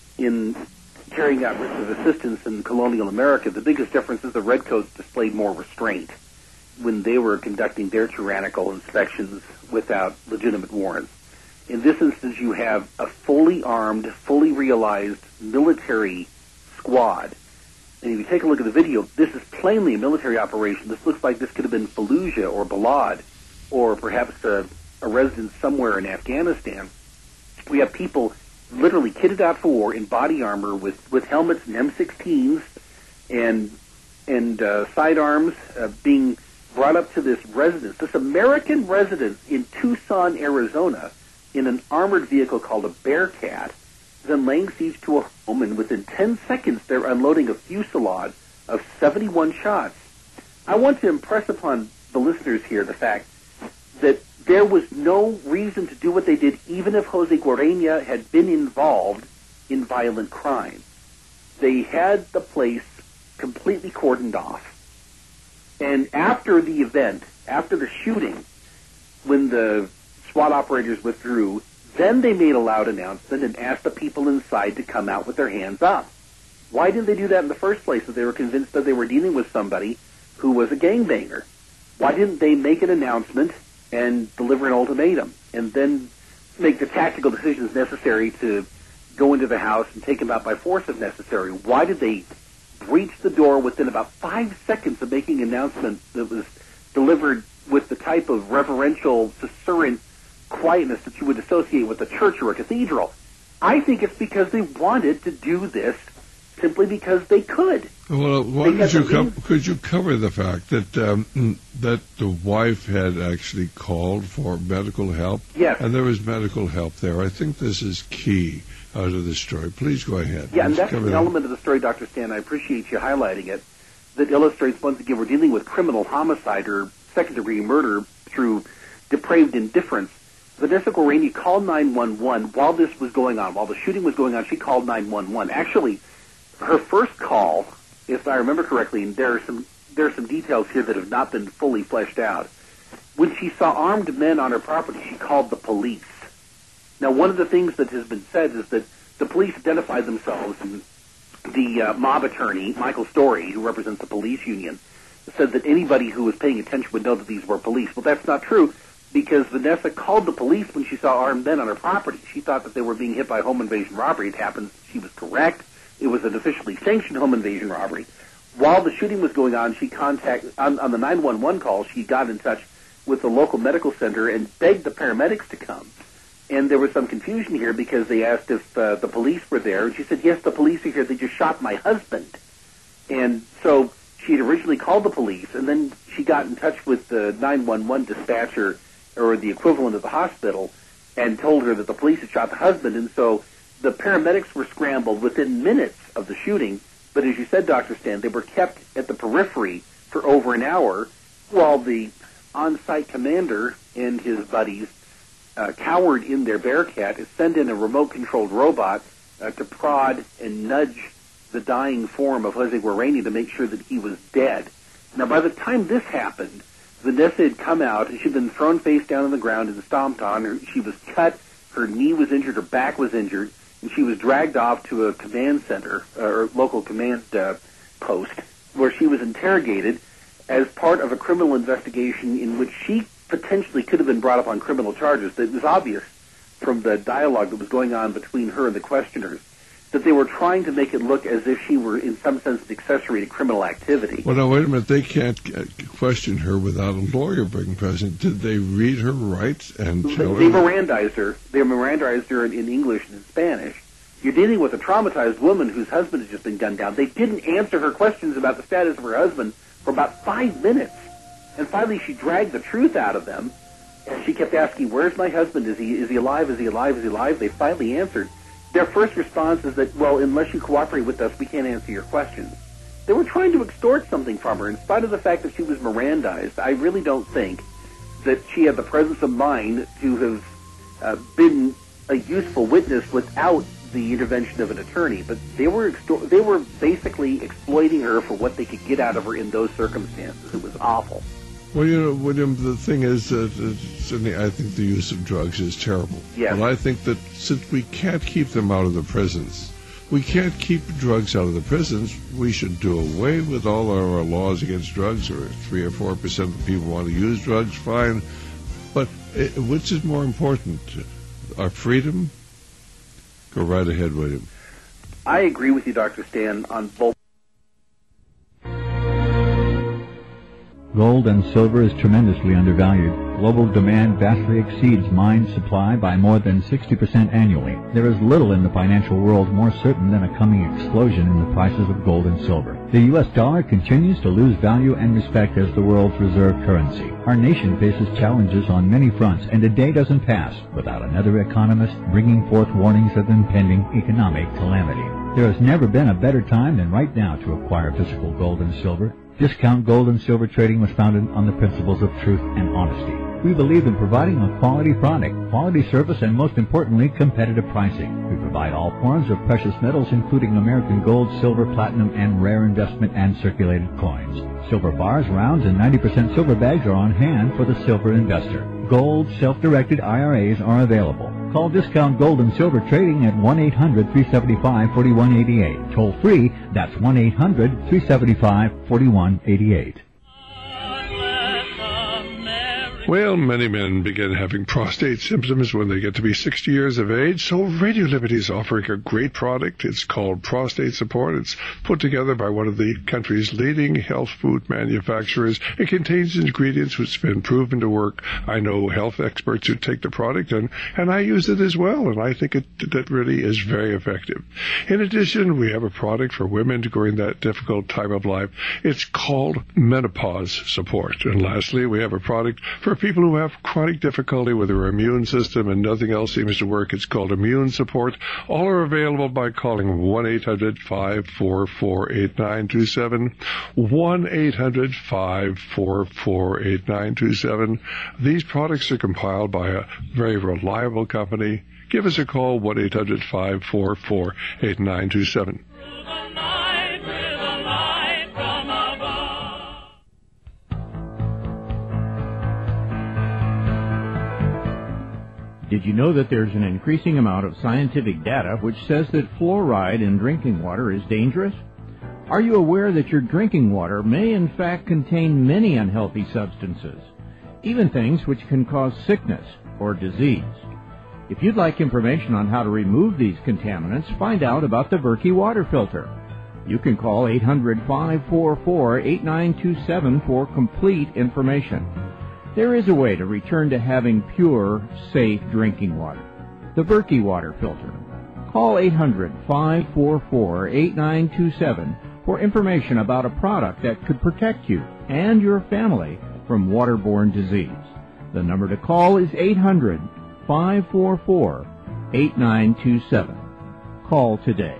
in carrying out writs of assistance in colonial America. The biggest difference is the Redcoats displayed more restraint when they were conducting their tyrannical inspections without legitimate warrants. In this instance, you have a fully armed, fully realized military squad and if you take a look at the video, this is plainly a military operation. This looks like this could have been Fallujah or Balad, or perhaps a, a residence somewhere in Afghanistan. We have people literally kitted out for war in body armor with, with helmets and M sixteens and and uh, sidearms uh, being brought up to this residence, this American residence in Tucson, Arizona, in an armored vehicle called a Bearcat, then laying siege to a home, and within ten seconds they're unloading a fusillade of seventy-one shots. I want to impress upon the listeners here the fact that there was no reason to do what they did, even if Jose Guarena had been involved in violent crime. They had the place completely cordoned off. And after the event, after the shooting, when the SWAT operators withdrew, then they made a loud announcement and asked the people inside to come out with their hands up. Why didn't they do that in the first place if they were convinced that they were dealing with somebody who was a gangbanger? Why didn't they make an announcement and deliver an ultimatum and then make the tactical decisions necessary to go into the house and take him out by force if necessary? Why did they breach the door within about five seconds of making an announcement that was delivered with the type of reverential, susurrant quietness that you would associate with a church or a cathedral? I think it's because they wanted to do this simply because they could. Well, why did you co- could you cover the fact that um, that the wife had actually called for medical help? Yes. And there was medical help there. I think this is key out of the story. Please go ahead. Yeah, and Let's that's an cover element of the story, Doctor Stan, I appreciate you highlighting it, that illustrates, once again, we're dealing with criminal homicide or second-degree murder through depraved indifference. Vanessa Guarena called nine one one while this was going on. While the shooting was going on, she called nine one one. Actually, her first call, if I remember correctly, and there are some there are some details here that have not been fully fleshed out, when she saw armed men on her property, she called the police. Now, one of the things that has been said is that the police identified themselves, and the uh, mob attorney, Michael Story, who represents the police union, said that anybody who was paying attention would know that these were police. Well, that's not true, because Vanessa called the police when she saw armed men on her property. She thought that they were being hit by home invasion robbery. It happens she was correct. It was an officially sanctioned home invasion robbery. While the shooting was going on, she contacted, on, on the nine one one call, she got in touch with the local medical center and begged the paramedics to come. And there was some confusion here because they asked if uh, the police were there. And she said, yes, the police are here. They just shot my husband. And so she had originally called the police, and then she got in touch with the nine one one dispatcher, or the equivalent of the hospital, and told her that the police had shot the husband. And so the paramedics were scrambled within minutes of the shooting. But as you said, Doctor Stan, they were kept at the periphery for over an hour while the on-site commander and his buddies uh, cowered in their Bearcat and sent in a remote-controlled robot uh, to prod and nudge the dying form of Jose Guarena to make sure that he was dead. Now, by the time this happened, Vanessa had come out, and she'd been thrown face down on the ground and stomped on. Her, she was cut, her knee was injured, her back was injured, and she was dragged off to a command center, uh, or local command uh, post, where she was interrogated as part of a criminal investigation in which she potentially could have been brought up on criminal charges. It was obvious from the dialogue that was going on between her and the questioners that they were trying to make it look as if she were, in some sense, an accessory to criminal activity. Well, now, wait a minute. They can't uh, question her without a lawyer being present. Did they read her rights and They, tell they her? Mirandized her. They Mirandized her in, in English and in Spanish. You're dealing with a traumatized woman whose husband has just been gunned down. They didn't answer her questions about the status of her husband for about five minutes. And finally, she dragged the truth out of them. And she kept asking, where's my husband? Is he, is he alive? Is he alive? Is he alive? They finally answered. Their first response is that, well, unless you cooperate with us, we can't answer your questions. They were trying to extort something from her. In spite of the fact that she was Mirandized, I really don't think that she had the presence of mind to have uh, been a useful witness without the intervention of an attorney. But they were extor- they were basically exploiting her for what they could get out of her in those circumstances. It was awful. Well, you know, William, the thing is that uh, certainly I think the use of drugs is terrible. Yes. But I think that since we can't keep them out of the prisons, we can't keep drugs out of the prisons, we should do away with all our laws against drugs, or three or four percent of people want to use drugs, fine. But it, which is more important, our freedom? Go right ahead, William. I agree with you, Doctor Stan, on both. Gold and silver is tremendously undervalued. Global demand vastly exceeds mine supply by more than sixty percent annually. There is little in the financial world more certain than a coming explosion in the prices of gold and silver. The U S dollar continues to lose value and respect as the world's reserve currency. Our nation faces challenges on many fronts, and a day doesn't pass without another economist bringing forth warnings of impending economic calamity. There has never been a better time than right now to acquire physical gold and silver. Discount Gold and Silver Trading was founded on the principles of truth and honesty. We believe in providing a quality product, quality service, and most importantly, competitive pricing. We provide all forms of precious metals, including American gold, silver, platinum, and rare investment and circulated coins. Silver bars, rounds, and ninety percent silver bags are on hand for the silver investor. Gold self-directed I R As are available. Call Discount Gold and Silver Trading at one eight hundred, three seven five, four one eight eight. Toll free, that's one eight hundred, three seven five, four one eight eight. Well, many men begin having prostate symptoms when they get to be sixty years of age, so Radio Liberty is offering a great product. It's called Prostate Support. It's put together by one of the country's leading health food manufacturers. It contains ingredients which have been proven to work. I know health experts who take the product, and, and I use it as well, and I think it that really is very effective. In addition, we have a product for women during that difficult time of life. It's called Menopause Support. And lastly, we have a product for people who have chronic difficulty with their immune system and nothing else seems to work. It's called Immune Support. All are available by calling one eight hundred, five four four, eight nine two seven, one eight hundred, five four four, eight nine two seven. These products are compiled by a very reliable company. Give us a call, one eight hundred, five four four, eight nine two seven. Did you know that there's an increasing amount of scientific data which says that fluoride in drinking water is dangerous? Are you aware that your drinking water may in fact contain many unhealthy substances, even things which can cause sickness or disease? If you'd like information on how to remove these contaminants, find out about the Berkey water filter. You can call eight hundred, five four four, eight nine two seven for complete information. There is a way to return to having pure, safe drinking water. The Berkey water filter. Call eight hundred, five four four, eight nine two seven for information about a product that could protect you and your family from waterborne disease. The number to call is eight hundred, five four four, eight nine two seven. Call today.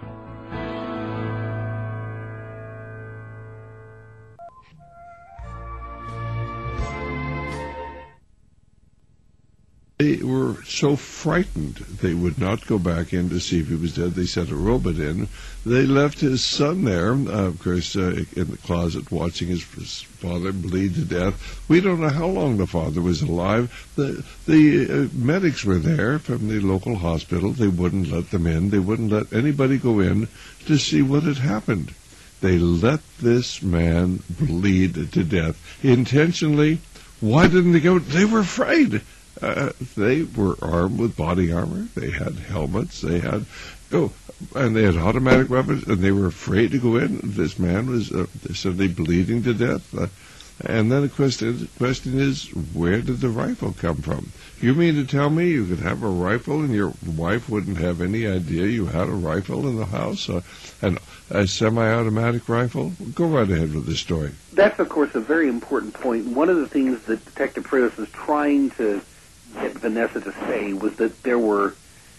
They were so frightened they would not go back in to see if he was dead. They sent a robot in. They left his son there, uh, of course, uh, in the closet watching his, his father bleed to death. We don't know how long the father was alive. The, the uh, medics were there from the local hospital. They wouldn't let them in. They wouldn't let anybody go in to see what had happened. They let this man bleed to death intentionally. Why didn't they go? They were afraid. Uh, they were armed with body armor. They had helmets. They had, oh, and they had automatic weapons, and they were afraid to go in. This man was uh, suddenly bleeding to death. Uh, and then the question, question is, where did the rifle come from? You mean to tell me you could have a rifle and your wife wouldn't have any idea you had a rifle in the house? Uh, an, a semi-automatic rifle? Go right ahead with this story. That's, of course, a very important point. One of the things that Detective Prius was trying to get Vanessa to say was that there were,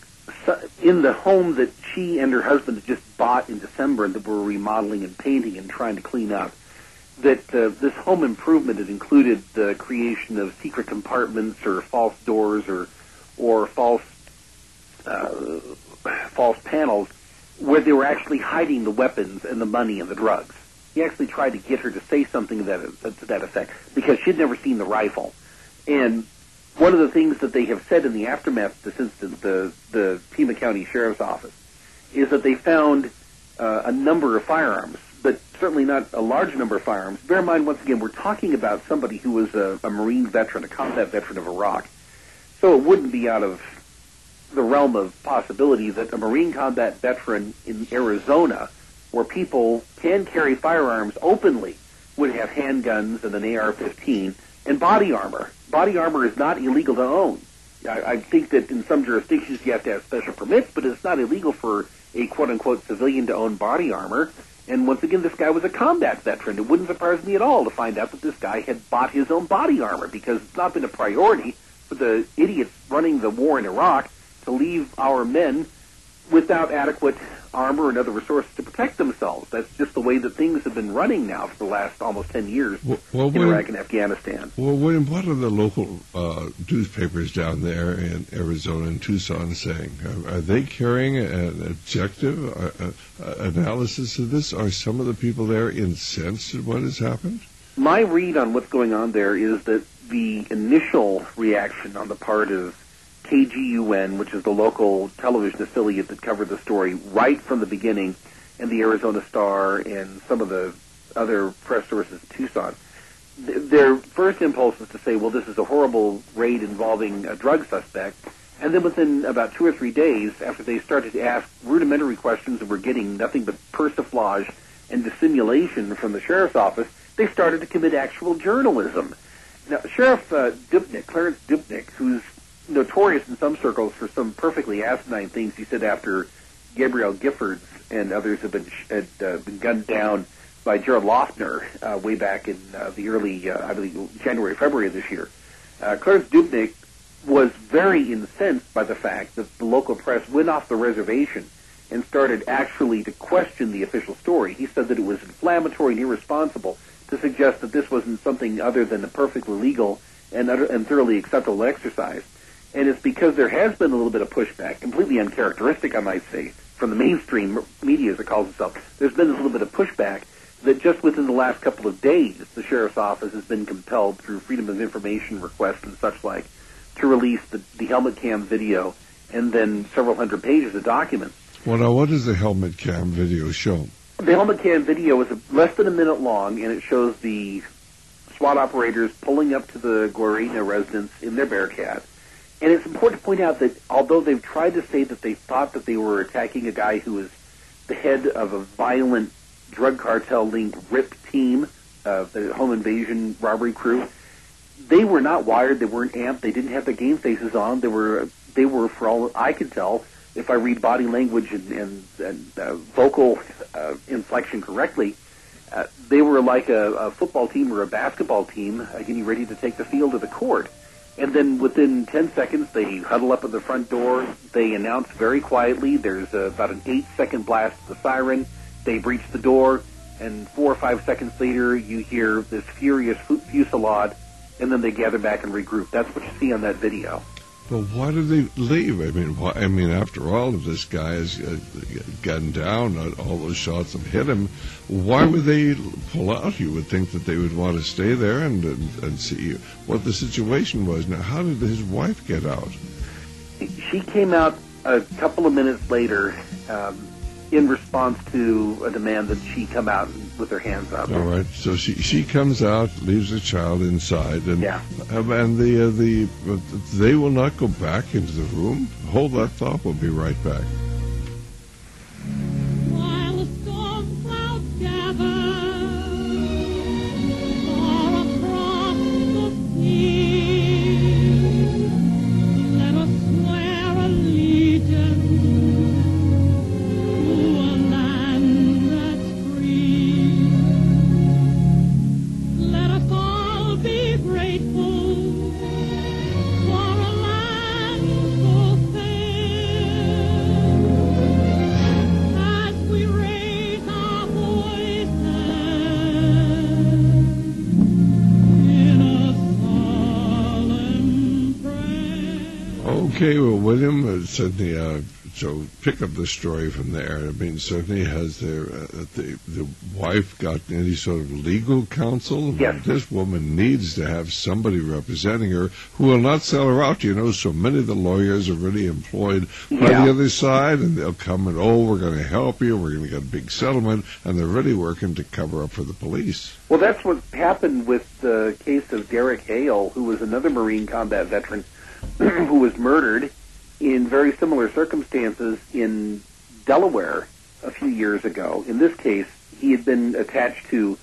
in the home that she and her husband had just bought in December and that were remodeling and painting and trying to clean up, that uh, this home improvement had included the creation of secret compartments or false doors or or false uh, false panels where they were actually hiding the weapons and the money and the drugs. He actually tried to get her to say something to that, to that effect because she'd never seen the rifle. And one of the things that they have said in the aftermath of this incident, the, the Pima County Sheriff's Office, is that they found uh, a number of firearms, but certainly not a large number of firearms. Bear in mind, once again, we're talking about somebody who was a, a Marine veteran, a combat veteran of Iraq. So it wouldn't be out of the realm of possibility that a Marine combat veteran in Arizona, where people can carry firearms openly would have handguns and an A R fifteen and body armor. Body armor is not illegal to own. I, I think that in some jurisdictions you have to have special permits, but it's not illegal for a quote-unquote civilian to own body armor. And once again, this guy was a combat veteran. It wouldn't surprise me at all to find out that this guy had bought his own body armor, because it's not been a priority for the idiots running the war in Iraq to leave our men without adequate armor and other resources to protect themselves. That's just the way that things have been running now for the last almost ten years well, well, in William, Iraq and Afghanistan. Well, William, what are the local uh, newspapers down there in Arizona and Tucson saying? Are, are they carrying an objective uh, uh, analysis of this? Are some of the people there incensed at what has happened? My read on what's going on there is that the initial reaction on the part of K G U N, which is the local television affiliate that covered the story right from the beginning, and the Arizona Star and some of the other press sources in Tucson, th- their first impulse was to say, well, this is a horrible raid involving a drug suspect. And then within about two or three days, after they started to ask rudimentary questions and were getting nothing but persiflage and dissimulation from the sheriff's office, they started to commit actual journalism. Now, Sheriff uh, Dupnik, Clarence Dupnik, who's notorious in some circles for some perfectly asinine things he said after Gabrielle Giffords and others have been had, uh, been gunned down by Gerald Loeffner uh, way back in uh, the early, uh, I believe, January, February of this year. Uh, Clarence Dupnik was very incensed by the fact that the local press went off the reservation and started actually to question the official story. He said that it was inflammatory and irresponsible to suggest that this wasn't something other than a perfectly legal and, utter, and thoroughly acceptable exercise. And it's because there has been a little bit of pushback, completely uncharacteristic, I might say, from the mainstream media, as it calls itself. There's been a little bit of pushback that just within the last couple of days, the sheriff's office has been compelled through Freedom of Information requests and such like to release the, the helmet cam video and then several hundred pages of documents. Well, now, what does the helmet cam video show? The helmet cam video is less than a minute long, and it shows the SWAT operators pulling up to the Guarena residence in their Bearcat. And it's important to point out that although they've tried to say that they thought that they were attacking a guy who was the head of a violent drug cartel-linked R I P team, uh, the home invasion robbery crew, they were not wired, they weren't amped, they didn't have their game faces on. They were, they were, for all I could tell, if I read body language and, and, and uh, vocal uh, inflection correctly, uh, they were like a, a football team or a basketball team uh, getting ready to take the field of the court. And then within ten seconds, they huddle up at the front door. They announce very quietly. There's uh, about an eight-second blast of the siren. They breach the door, and four or five seconds later, you hear this furious fusillade, and then they gather back and regroup. That's what you see on that video. Well, why did they leave? I mean, why, I mean, after all, if this guy has uh, gunned down, all those shots have hit him, why would they pull out? You would think that they would want to stay there and, and, and see what the situation was. Now, how did his wife get out? She came out a couple of minutes later um, in response to a demand that she come out with her hands up. All right, so she she comes out, leaves the child inside, and yeah. and the uh, the uh, they will not go back into the room. Hold that thought. We'll be right back. While the storm clouds gather far across the sea, let us swear allegiance to a land that's free. Let us all be grateful for a land so fair. As we raise our voices in a solemn prayer. Okay, well, William, uh, certainly, uh, so pick up the story from there. I mean, certainly has their, uh, the, the wife gotten any sort of legal counsel? Yes. This woman needs to have somebody representing her who will not sell her out. You know, so many of the lawyers are really employed by Yeah. the other side, and they'll come and, oh, we're going to help you, we're going to get a big settlement, and they're really working to cover up for the police. Well, that's what happened with the case of Derek Hale, who was another Marine combat veteran who was murdered in very similar circumstances in Delaware a few years ago. In this case, he had been attached to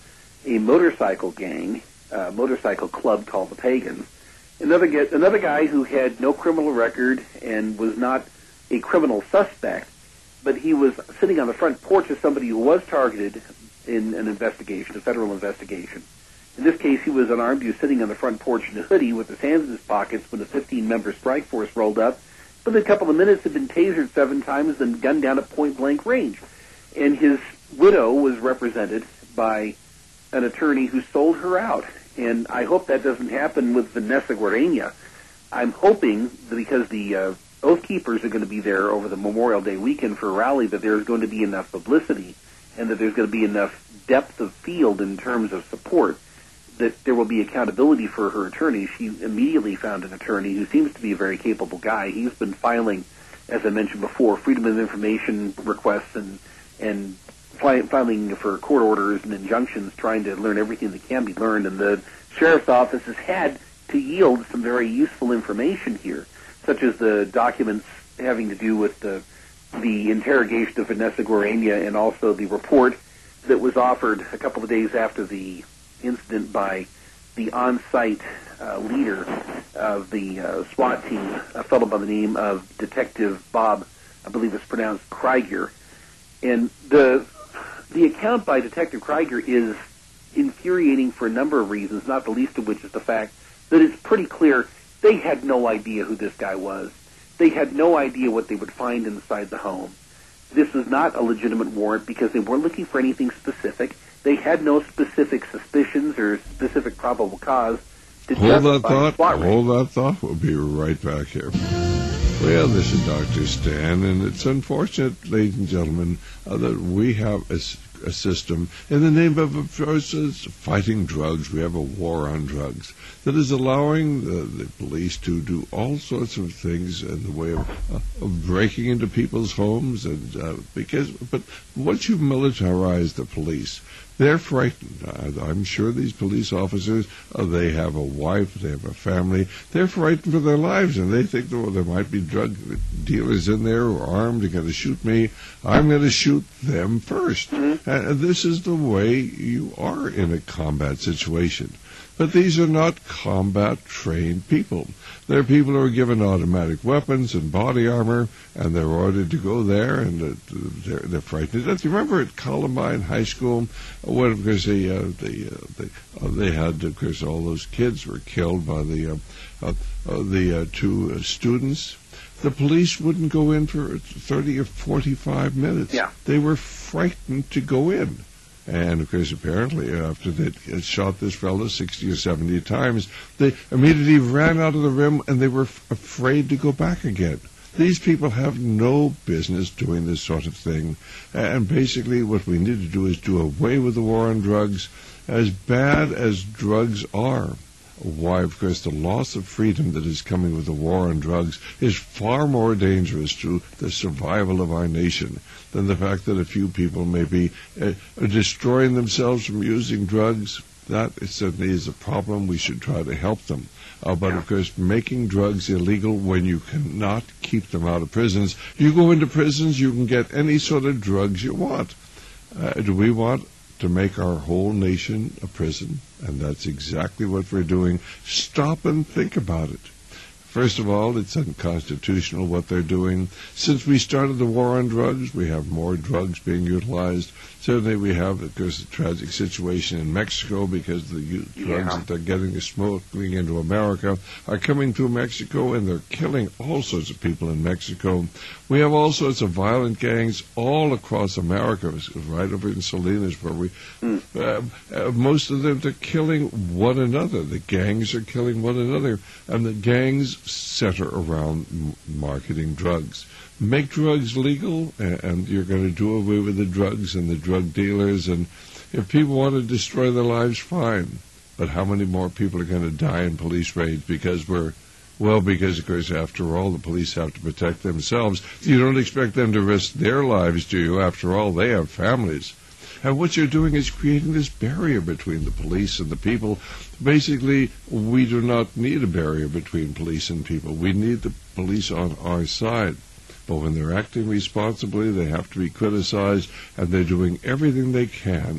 a motorcycle gang, a motorcycle club called the Pagans. Another get, another guy who had no criminal record and was not a criminal suspect, but he was sitting on the front porch of somebody who was targeted in an investigation, a federal investigation. In this case, he was unarmed. He was sitting on the front porch in a hoodie with his hands in his pockets when the fifteen-member strike force rolled up. Within a couple of minutes, had been tasered seven times, then gunned down at point-blank range. And his widow was represented by an attorney who sold her out. And I hope that doesn't happen with Vanessa Guarania. I'm hoping that because the uh, Oath Keepers are going to be there over the Memorial Day weekend for a rally, that there's going to be enough publicity and that there's going to be enough depth of field in terms of support that there will be accountability for her attorney. She immediately found an attorney who seems to be a very capable guy. He's been filing, as I mentioned before, Freedom of Information requests and and fi- filing for court orders and injunctions, trying to learn everything that can be learned. And the sheriff's office has had to yield some very useful information here, such as the documents having to do with the the interrogation of Vanessa Guarania and also the report that was offered a couple of days after the incident by the on-site uh, leader of the uh, SWAT team, a fellow by the name of Detective Bob, I believe it's pronounced Krieger. And the the account by Detective Krieger is infuriating for a number of reasons, not the least of which is the fact that it's pretty clear they had no idea who this guy was. They had no idea what they would find inside the home. This was not a legitimate warrant because they weren't looking for anything specific. They had no specific suspicions or specific probable cause to Hold that justify thought. SWAT raid. Hold that thought. We'll be right back here. Well, this is Doctor Stan, and it's unfortunate, ladies and gentlemen, uh, that we have a, s- a system in the name of, of course, is fighting drugs. We have a war on drugs that is allowing the, the police to do all sorts of things in the way of, uh, of breaking into people's homes, and uh, because. But once you militarize the police, they're frightened. Uh, I'm sure these police officers, uh, they have a wife, they have a family. They're frightened for their lives, and they think, well, there might be drug dealers in there who are armed and going to shoot me. I'm going to shoot them first. Mm-hmm. And this is the way you are in a combat situation. But these are not combat-trained people. They're people who are given automatic weapons and body armor, and they're ordered to go there, and uh, they're, they're frightened to death. You remember at Columbine High School, when, of course, they, uh, they, uh, they, uh, they had, of course, all those kids were killed by the, uh, uh, uh, the uh, two uh, students. The police wouldn't go in for thirty or forty-five minutes. Yeah. They were frightened to go in. And, of course, apparently, after they had shot this fellow sixty or seventy times, they immediately ran out of the room, and they were f- afraid to go back again. These people have no business doing this sort of thing. And basically, what we need to do is do away with the war on drugs. As bad as drugs are, why, of course, the loss of freedom that is coming with the war on drugs is far more dangerous to the survival of our nation than the fact that a few people may be uh, destroying themselves from using drugs. That certainly is a problem. We should try to help them. Uh, but, of course, making drugs illegal when you cannot keep them out of prisons. You go into prisons, you can get any sort of drugs you want. Uh, do we want to make our whole nation a prison? And that's exactly what we're doing. Stop and think about it. First of all, it's unconstitutional what they're doing. Since we started the war on drugs, we have more drugs being utilized. Certainly we have, of course, a tragic situation in Mexico because the u- drugs Yeah. that they're getting smuggling into America are coming through Mexico, and they're killing all sorts of people in Mexico. We have all sorts of violent gangs all across America, right over in Salinas, where we, mm. uh, uh, most of them, they're killing one another. The gangs are killing one another, and the gangs center around m- marketing drugs. Make drugs legal, and, and you're going to do away with the drugs and the drug dealers. And if people want to destroy their lives, fine. But how many more people are going to die in police raids because we're, well, because, of course, after all, the police have to protect themselves. You don't expect them to risk their lives, do you? After all, they have families. And what you're doing is creating this barrier between the police and the people. Basically, we do not need a barrier between police and people. We need the police on our side. But when they're acting responsibly, they have to be criticized, and they're doing everything they can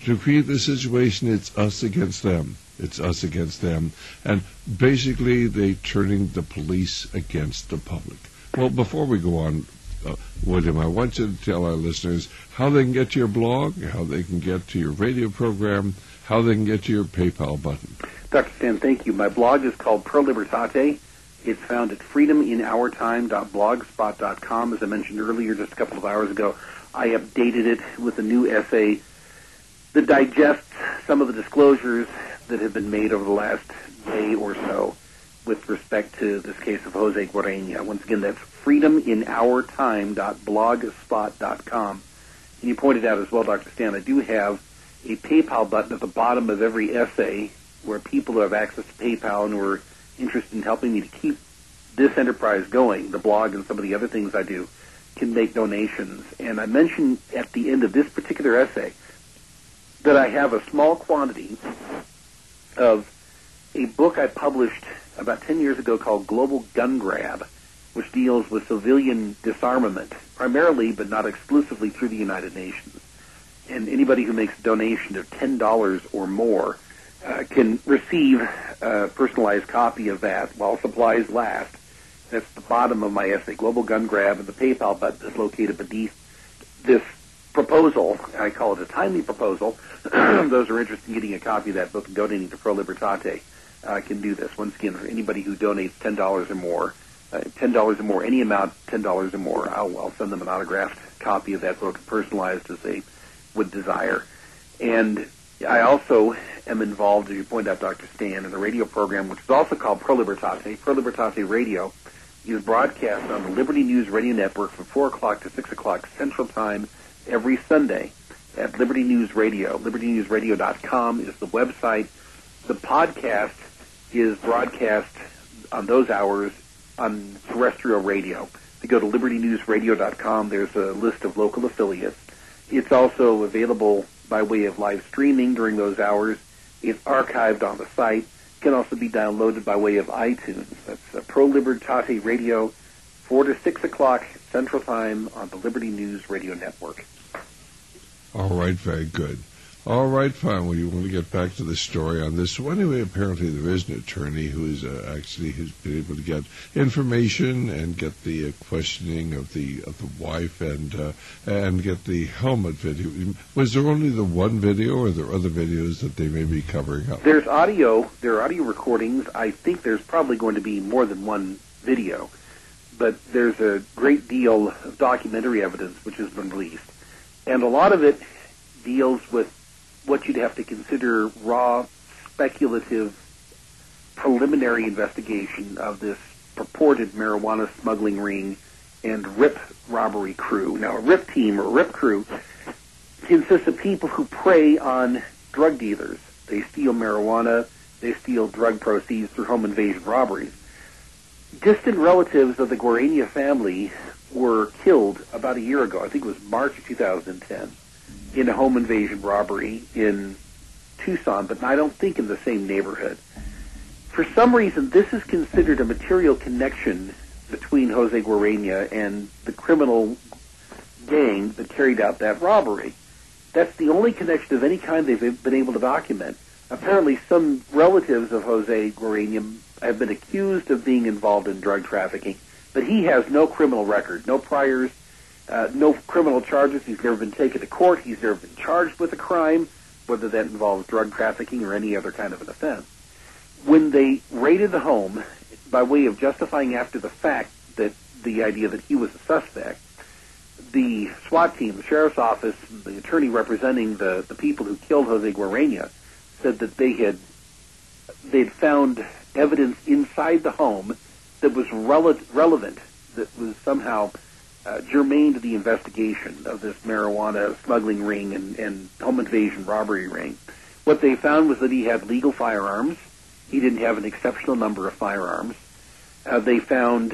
to create the situation, it's us against them. It's us against them. And basically, they turning the police against the public. Well, before we go on, uh, William, I want you to tell our listeners how they can get to your blog, how they can get to your radio program, how they can get to your PayPal button. Doctor Stan, thank you. My blog is called Pro Libertate. It's found at freedom in our time dot blogspot dot com. As I mentioned earlier, just a couple of hours ago, I updated it with a new essay that digests some of the disclosures that have been made over the last day or so with respect to this case of Jose Guarena. Once again, that's freedom in our time dot blogspot dot com. And you pointed out as well, Doctor Stan, I do have a PayPal button at the bottom of every essay where people who have access to PayPal and who are interested in helping me to keep this enterprise going, the blog and some of the other things I do, can make donations. And I mentioned at the end of this particular essay that I have a small quantity of a book I published about ten years ago called Global Gun Grab, which deals with civilian disarmament, primarily but not exclusively through the United Nations. And anybody who makes a donation of ten dollars or more uh, can receive a personalized copy of that while supplies last. That's the bottom of my essay, Global Gun Grab, and the PayPal button is located beneath this proposal. I call it a timely proposal. Those who are interested in getting a copy of that book and donating to Pro Libertate uh, can do this. Once again, for anybody who donates ten dollars or more, uh, ten dollars or more, any amount, ten dollars or more, I'll, I'll send them an autographed copy of that book, personalized as they would desire. And I also am involved, as you point out, Doctor Stan, in a radio program which is also called Pro Libertate. Pro Libertate Radio is broadcast on the Liberty News Radio Network from four o'clock to six o'clock Central Time every Sunday at Liberty News Radio. liberty news radio dot com is the website. The podcast is broadcast on those hours on terrestrial radio. If you go to liberty news radio dot com, there's a list of local affiliates. It's also available by way of live streaming during those hours. It's archived on the site. It can also be downloaded by way of iTunes. That's uh, Pro Libertate Radio, four to six o'clock Central Time on the Liberty News Radio Network. All right, very good. All right, fine. Well, you want to get back to the story on this. So anyway, apparently there is an attorney who is uh, actually who's been able to get information and get the uh, questioning of the of the wife and uh, and get the helmet video. Was there only the one video, or are there other videos that they may be covering up? There's audio. There are audio recordings. I think there's probably going to be more than one video, but there's a great deal of documentary evidence which has been released, and a lot of it deals with what you'd have to consider raw, speculative, preliminary investigation of this purported marijuana smuggling ring and R I P robbery crew. Now, a R I P team or R I P crew consists of people who prey on drug dealers. They steal marijuana, they steal drug proceeds through home invasion robberies. Distant relatives of the Guarena family were killed about a year ago. I think it was March of two thousand ten. In a home invasion robbery in Tucson, but I don't think in the same neighborhood. For some reason, this is considered a material connection between Jose Guarena and the criminal gang that carried out that robbery. That's the only connection of any kind they've been able to document. Apparently, some relatives of Jose Guarena have been accused of being involved in drug trafficking, but he has no criminal record, no priors, Uh, no criminal charges. He's never been taken to court. He's never been charged with a crime, whether that involves drug trafficking or any other kind of an offense. When they raided the home, by way of justifying after the fact that the idea that he was a suspect, the SWAT team, the sheriff's office, the attorney representing the, the people who killed Jose Guarena, said that they had they'd found evidence inside the home that was rele- relevant, that was somehow Uh, germane to the investigation of this marijuana smuggling ring and, and home invasion robbery ring. What they found was that he had legal firearms. He didn't have an exceptional number of firearms. Uh, they found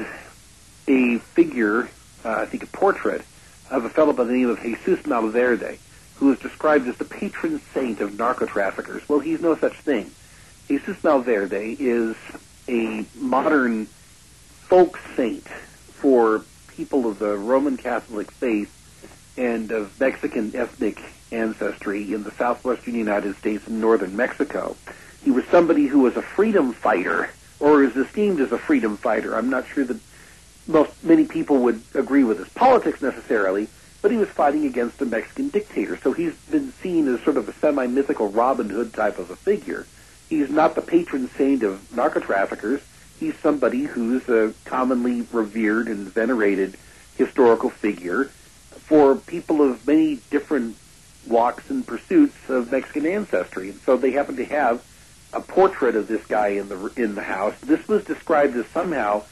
a figure, uh, I think a portrait, of a fellow by the name of Jesus Malverde, who is described as the patron saint of narco-traffickers. Well, he's no such thing. Jesus Malverde is a modern folk saint for people of the Roman Catholic faith and of Mexican ethnic ancestry in the southwestern United States and northern Mexico. He was somebody who was a freedom fighter, or is esteemed as a freedom fighter. I'm not sure that most many people would agree with his politics necessarily, but he was fighting against a Mexican dictator. So he's been seen as sort of a semi-mythical Robin Hood type of a figure. He's not the patron saint of narco-traffickers. He's somebody who's a commonly revered and venerated historical figure for people of many different walks and pursuits of Mexican ancestry. And so they happen to have a portrait of this guy in the in the house. This was described as somehow,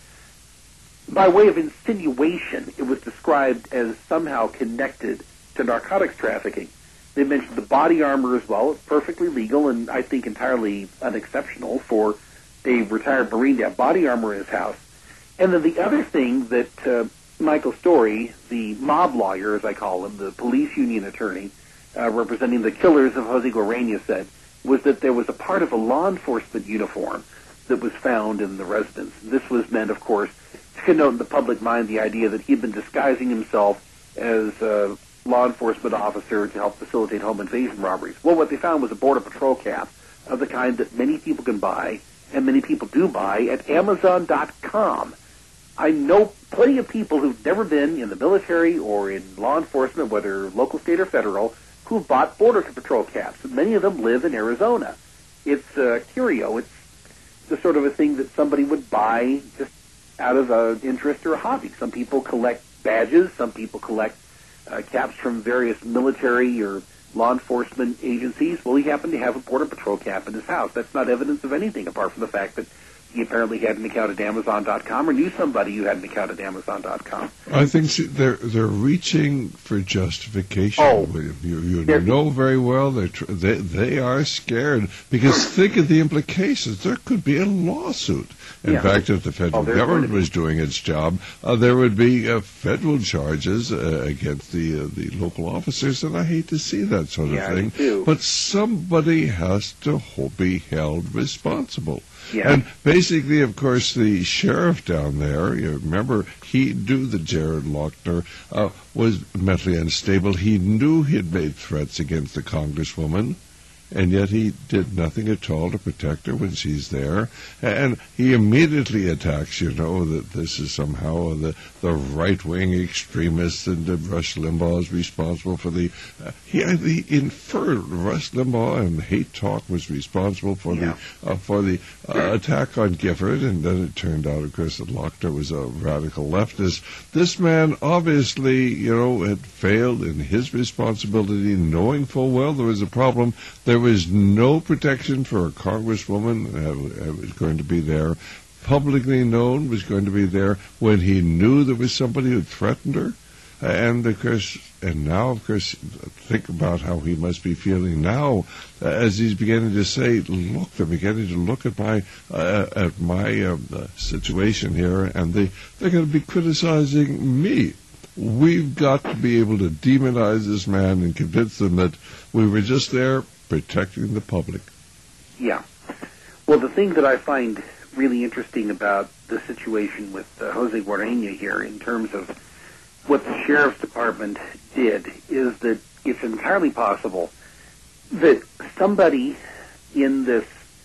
by way of insinuation, it was described as somehow connected to narcotics trafficking. They mentioned the body armor as well. It's perfectly legal and I think entirely unexceptional for a retired Marine to have body armor in his house. And then the other thing that uh, Michael Story, the mob lawyer, as I call him, the police union attorney, uh, representing the killers of Jose Guarena, said, was that there was a part of a law enforcement uniform that was found in the residence. This was meant, of course, to connote in the public mind the idea that he'd been disguising himself as a law enforcement officer to help facilitate home invasion robberies. Well, what they found was a Border Patrol cap of the kind that many people can buy, and many people do buy, at Amazon dot com. I know plenty of people who've never been in the military or in law enforcement, whether local, state, or federal, who've bought Border Patrol caps. Many of them live in Arizona. It's a uh, curio. It's the sort of a thing that somebody would buy just out of an interest or a hobby. Some people collect badges. Some people collect uh, caps from various military or law enforcement agencies. Well, he happened to have a Border Patrol cap in his house. That's not evidence of anything apart from the fact that he apparently had an account at Amazon dot com or knew somebody who had an account at Amazon dot com. I think they're they're reaching for justification. Oh, you you know very well they're tr- they they are scared because think of the implications. There could be a lawsuit. In yeah. fact, if the federal oh, government was doing its job, uh, there would be uh, federal charges uh, against the uh, the local officers, and I hate to see that sort of yeah, thing. Me too. But somebody has to ho- be held responsible. Yeah. And basically, of course, the sheriff down there, you remember, he knew that Jared Lochner uh, was mentally unstable. He knew he had made threats against the congresswoman, and yet he did nothing at all to protect her when she's there. And he immediately attacks, you know, that this is somehow the, the right-wing extremists and that Rush Limbaugh is responsible for the... Uh, he, he inferred Rush Limbaugh and hate talk was responsible for yeah. the uh, for the uh, attack on Gifford, and then it turned out, of course, that Lochner was a radical leftist. This man obviously, you know, had failed in his responsibility, knowing full well there was a problem. There was no protection for a congresswoman that was going to be there, publicly known was going to be there, when he knew there was somebody who threatened her. And, of course, and now, of course, think about how he must be feeling now uh, as he's beginning to say, look, they're beginning to look at my uh, at my uh, situation here, and they, they're going to be criticizing me. We've got to be able to demonize this man and convince them that we were just there protecting the public. Yeah. Well, the thing that I find really interesting about the situation with uh, Jose Guarena here in terms of what the sheriff's department did is that it's entirely possible that somebody in this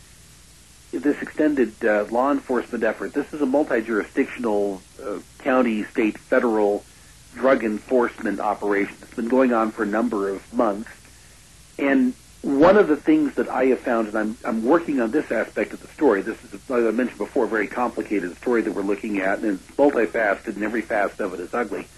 this extended uh, law enforcement effort, this is a multi-jurisdictional uh, county, state, federal drug enforcement operation. It's been going on for a number of months. And one of the things that I have found, and I'm, I'm working on this aspect of the story, this is, as I mentioned before, a very complicated story that we're looking at, and it's multifaceted, and every facet of it is ugly.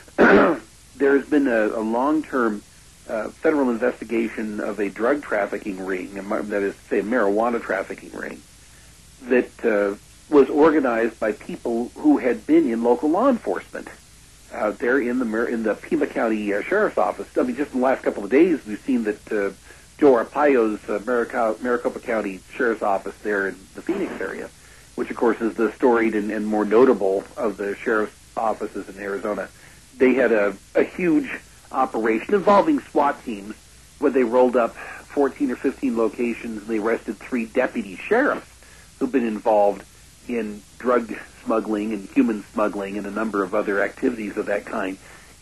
There has been a, a long-term uh, federal investigation of a drug trafficking ring, that is, say, a marijuana trafficking ring, that uh, was organized by people who had been in local law enforcement out there in the in the Pima County uh, Sheriff's Office. I mean, just in the last couple of days, we've seen that uh, Joe Arpaio's uh, Maricopa, Maricopa County Sheriff's Office there in the Phoenix area, which, of course, is the storied and, and more notable of the sheriff's offices in Arizona. They had a, a huge operation involving SWAT teams where they rolled up fourteen or fifteen locations and they arrested three deputy sheriffs who've been involved in drug smuggling and human smuggling and a number of other activities of that kind.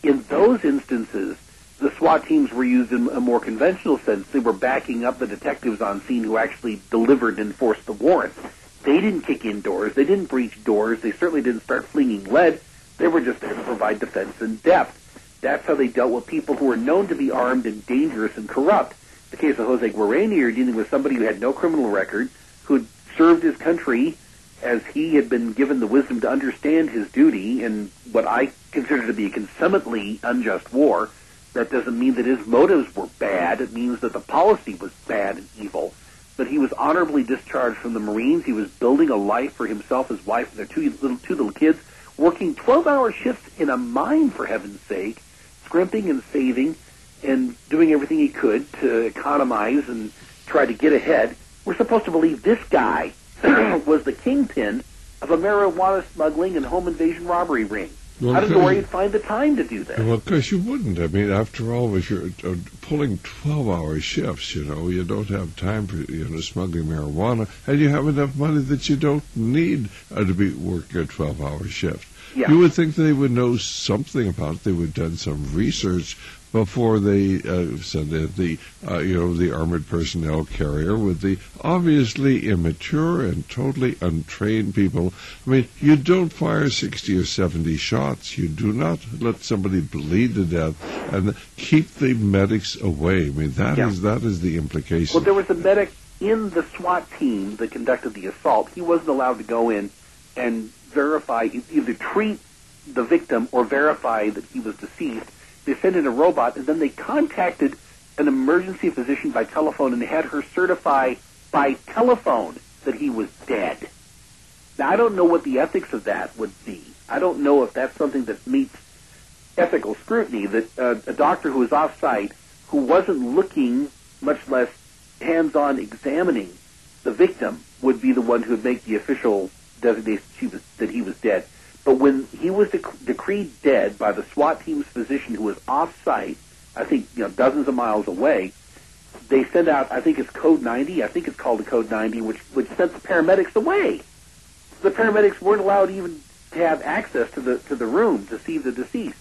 in those instances, the SWAT teams were used in a more conventional sense. They were backing up the detectives on scene who actually delivered and enforced the warrant. They didn't kick in doors. They didn't breach doors. They certainly didn't start flinging lead. They were just there to provide defense in depth. That's how they dealt with people who were known to be armed and dangerous and corrupt. In the case of Jose Guarani, you're dealing with somebody who had no criminal record, who had served his country as he had been given the wisdom to understand his duty in what I consider to be a consummately unjust war. That doesn't mean that his motives were bad. It means that the policy was bad and evil. But he was honorably discharged from the Marines. He was building a life for himself, his wife, and their two little, two little kids, working twelve-hour shifts in a mine, for heaven's sake, scrimping and saving and doing everything he could to economize and try to get ahead. We're supposed to believe this guy was the kingpin of a marijuana smuggling and home invasion robbery ring. Well, I don't know where you'd find the time to do that. Well, of course you wouldn't. I mean, after all, if you're uh, pulling twelve-hour shifts, you know, you don't have time for, you know, smuggling marijuana, and you have enough money that you don't need uh, to be working a twelve-hour shift. Yeah. You would think they would know something about it. They would have done some research before they uh, send in the, uh, you know, the armored personnel carrier with the obviously immature and totally untrained people. I mean, you don't fire sixty or seventy shots. You do not let somebody bleed to death and keep the medics away. I mean, that Yeah. is that is the implication. Well, there was a medic in the SWAT team that conducted the assault. He wasn't allowed to go in and verify, either treat the victim or verify that he was deceased. They sent in a robot, and then they contacted an emergency physician by telephone, and they had her certify by telephone that he was dead. Now, I don't know what the ethics of that would be. I don't know if that's something that meets ethical scrutiny, that uh, a doctor who was off-site, who wasn't looking, much less hands-on examining the victim, would be the one who would make the official designation she was, that he was dead. But when he was dec- decreed dead by the SWAT team's physician who was off-site, I think, you know, dozens of miles away, they sent out, I think it's Code ninety, I think it's called a Code ninety, which, which sent the paramedics away. The paramedics weren't allowed even to have access to the, to the room to see the deceased.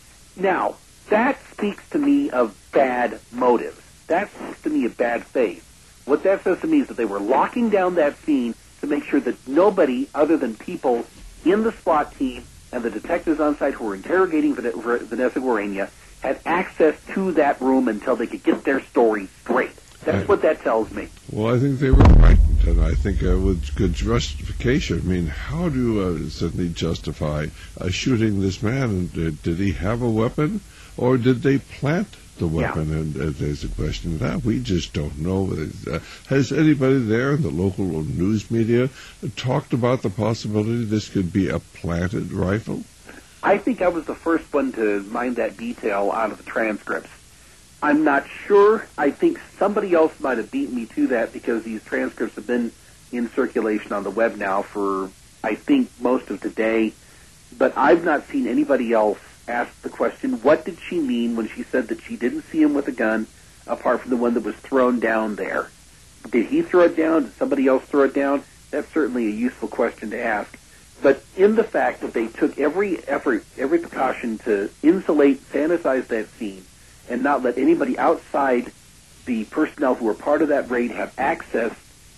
Now, that speaks to me of bad motives. That speaks to me of bad faith. What that says to me is that they were locking down that scene to make sure that nobody other than people in the SWAT team and the detectives on site who were interrogating Vanessa Guarania had access to that room until they could get their story straight. That's what that tells me. Well, I think they were frightened, and I think uh, with good justification. I mean, how do you uh, suddenly justify uh, shooting this man? And uh, did he have a weapon, or did they plant the weapon? Yeah. And uh, there's a question of that. We just don't know. Uh, has anybody there in the local news media talked about the possibility this could be a planted rifle? I think I was the first one to mine that detail out of the transcripts. I'm not sure. I think somebody else might have beat me to that because these transcripts have been in circulation on the web now for, I think, most of today. But I've not seen anybody else ask the question, what did she mean when she said that she didn't see him with a gun apart from the one that was thrown down there? Did he throw it down? Did somebody else throw it down? That's certainly a useful question to ask. But in the fact that they took every effort, every precaution to insulate, sanitize that scene, and not let anybody outside the personnel who were part of that raid have access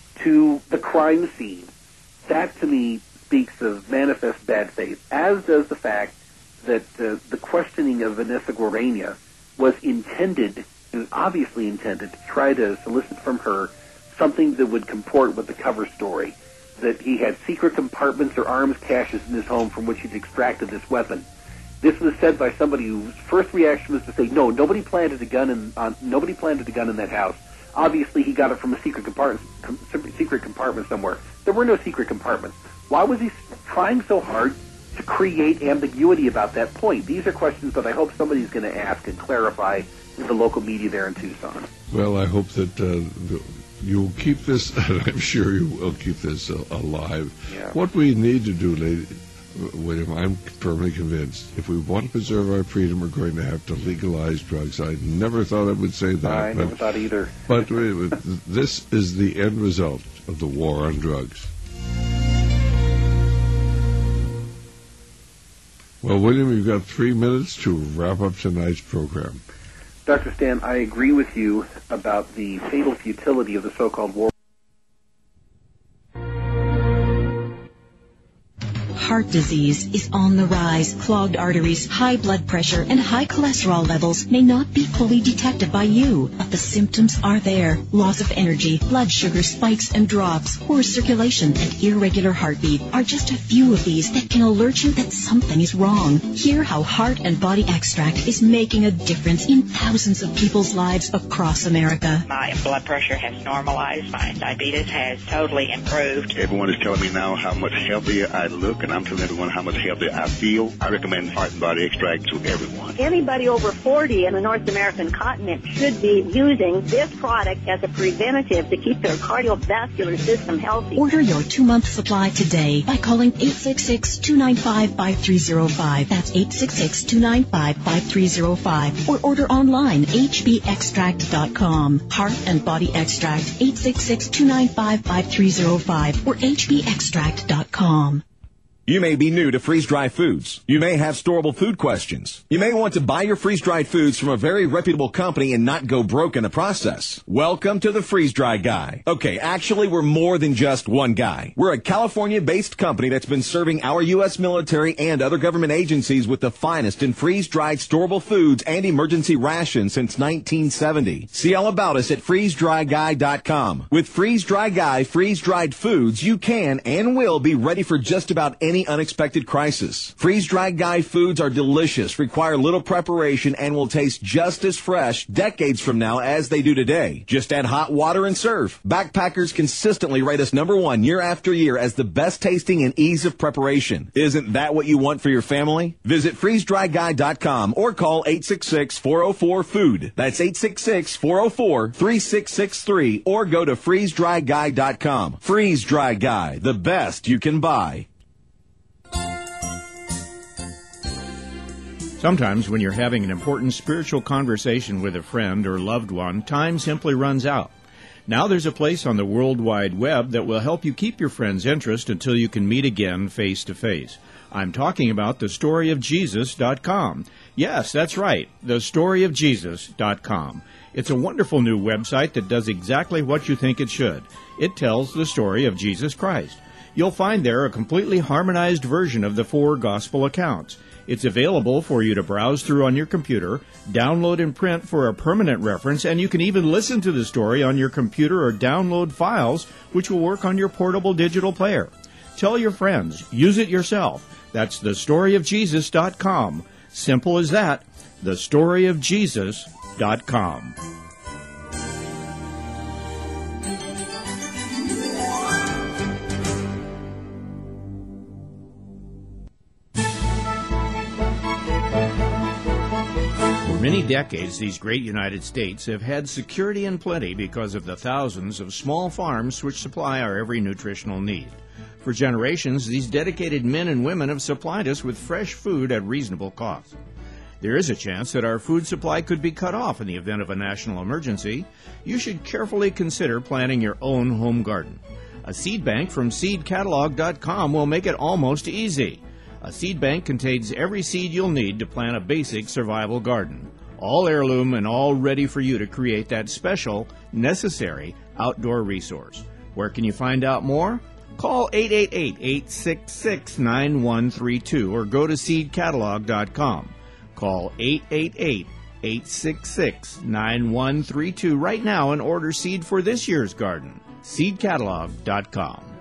to the crime scene, that to me speaks of manifest bad faith, as does the fact that uh, the questioning of Vanessa Guarania was intended, and obviously intended, to try to solicit from her something that would comport with the cover story, that he had secret compartments or arms caches in his home from which he'd extracted this weapon. This was said by somebody whose first reaction was to say, no, nobody planted a gun in, uh, nobody planted a gun in that house. Obviously, he got it from a secret compartment, com- secret compartment somewhere. There were no secret compartments. Why was he trying so hard to create ambiguity about that point? These are questions that I hope somebody's going to ask and clarify in the local media there in Tucson. Well, I hope that uh, you'll keep this, and I'm sure you will keep this uh, alive. Yeah. What we need to do, lady, William, I'm firmly convinced, if we want to preserve our freedom, we're going to have to legalize drugs. I never thought I would say that. I but, never thought either. But this is the end result of the war on drugs. Well, William, you've got three minutes to wrap up tonight's program. Doctor Stan, I agree with you about the fatal futility of the so-called war. Heart disease is on the rise. Clogged arteries, high blood pressure, and high cholesterol levels may not be fully detected by you, but the symptoms are there. Loss of energy, blood sugar spikes and drops, poor circulation, and irregular heartbeat are just a few of these that can alert you that something is wrong. Hear how Heart and Body Extract is making a difference in thousands of people's lives across America. My blood pressure has normalized. My diabetes has totally improved. Everyone is telling me now how much healthier I look, and I'm telling everyone how much healthier I feel. I recommend Heart and Body Extract to everyone. Anybody over forty in the North American continent should be using this product as a preventative to keep their cardiovascular system healthy. Order your two-month supply today by calling eight six six, two nine five, five three zero five. That's eight six six, two nine five, five three zero five. Or order online, h b extract dot com. Heart and Body Extract, eight six six, two nine five, five three zero five or h b extract dot com. You may be new to freeze-dried foods. You may have storable food questions. You may want to buy your freeze-dried foods from a very reputable company and not go broke in the process. Welcome to the Freeze-Dry Guy. Okay, actually, we're more than just one guy. We're a California-based company that's been serving our U S military and other government agencies with the finest in freeze-dried storable foods and emergency rations since nineteen seventy. See all about us at freeze dry guy dot com. With Freeze-Dry Guy freeze-dried foods, you can and will be ready for just about any Any unexpected crisis. Freeze-Dried Guy foods are delicious, require little preparation, and will taste just as fresh decades from now as they do today. Just add hot water and serve. Backpackers consistently rate us number one year after year as the best tasting and ease of preparation. Isn't that what you want for your family? Visit freeze dry guy dot com or call eight six six, four zero four, food. That's eight six six, four zero four, three six six three or go to freeze dry guy dot com. Freeze-Dry Guy, the best you can buy. Sometimes when you're having an important spiritual conversation with a friend or loved one, time simply runs out. Now there's a place on the World Wide Web that will help you keep your friend's interest until you can meet again face to face. I'm talking about the story of jesus dot com. Yes, that's right, the story of jesus dot com. It's a wonderful new website that does exactly what you think it should. It tells the story of Jesus Christ. You'll find there a completely harmonized version of the four gospel accounts. It's available for you to browse through on your computer, download and print for a permanent reference, and you can even listen to the story on your computer or download files, which will work on your portable digital player. Tell your friends. Use it yourself. That's the story of jesus dot com. Simple as that. the story of jesus dot com. For many decades, these great United States have had security and plenty because of the thousands of small farms which supply our every nutritional need. For generations, these dedicated men and women have supplied us with fresh food at reasonable cost. There is a chance that our food supply could be cut off in the event of a national emergency. You should carefully consider planting your own home garden. A seed bank from seed catalog dot com will make it almost easy. A seed bank contains every seed you'll need to plant a basic survival garden. All heirloom and all ready for you to create that special, necessary outdoor resource. Where can you find out more? Call eight eight eight, eight six six, nine one three two or go to seed catalog dot com. Call eight eight eight, eight six six, nine one three two right now and order seed for this year's garden. seed catalog dot com.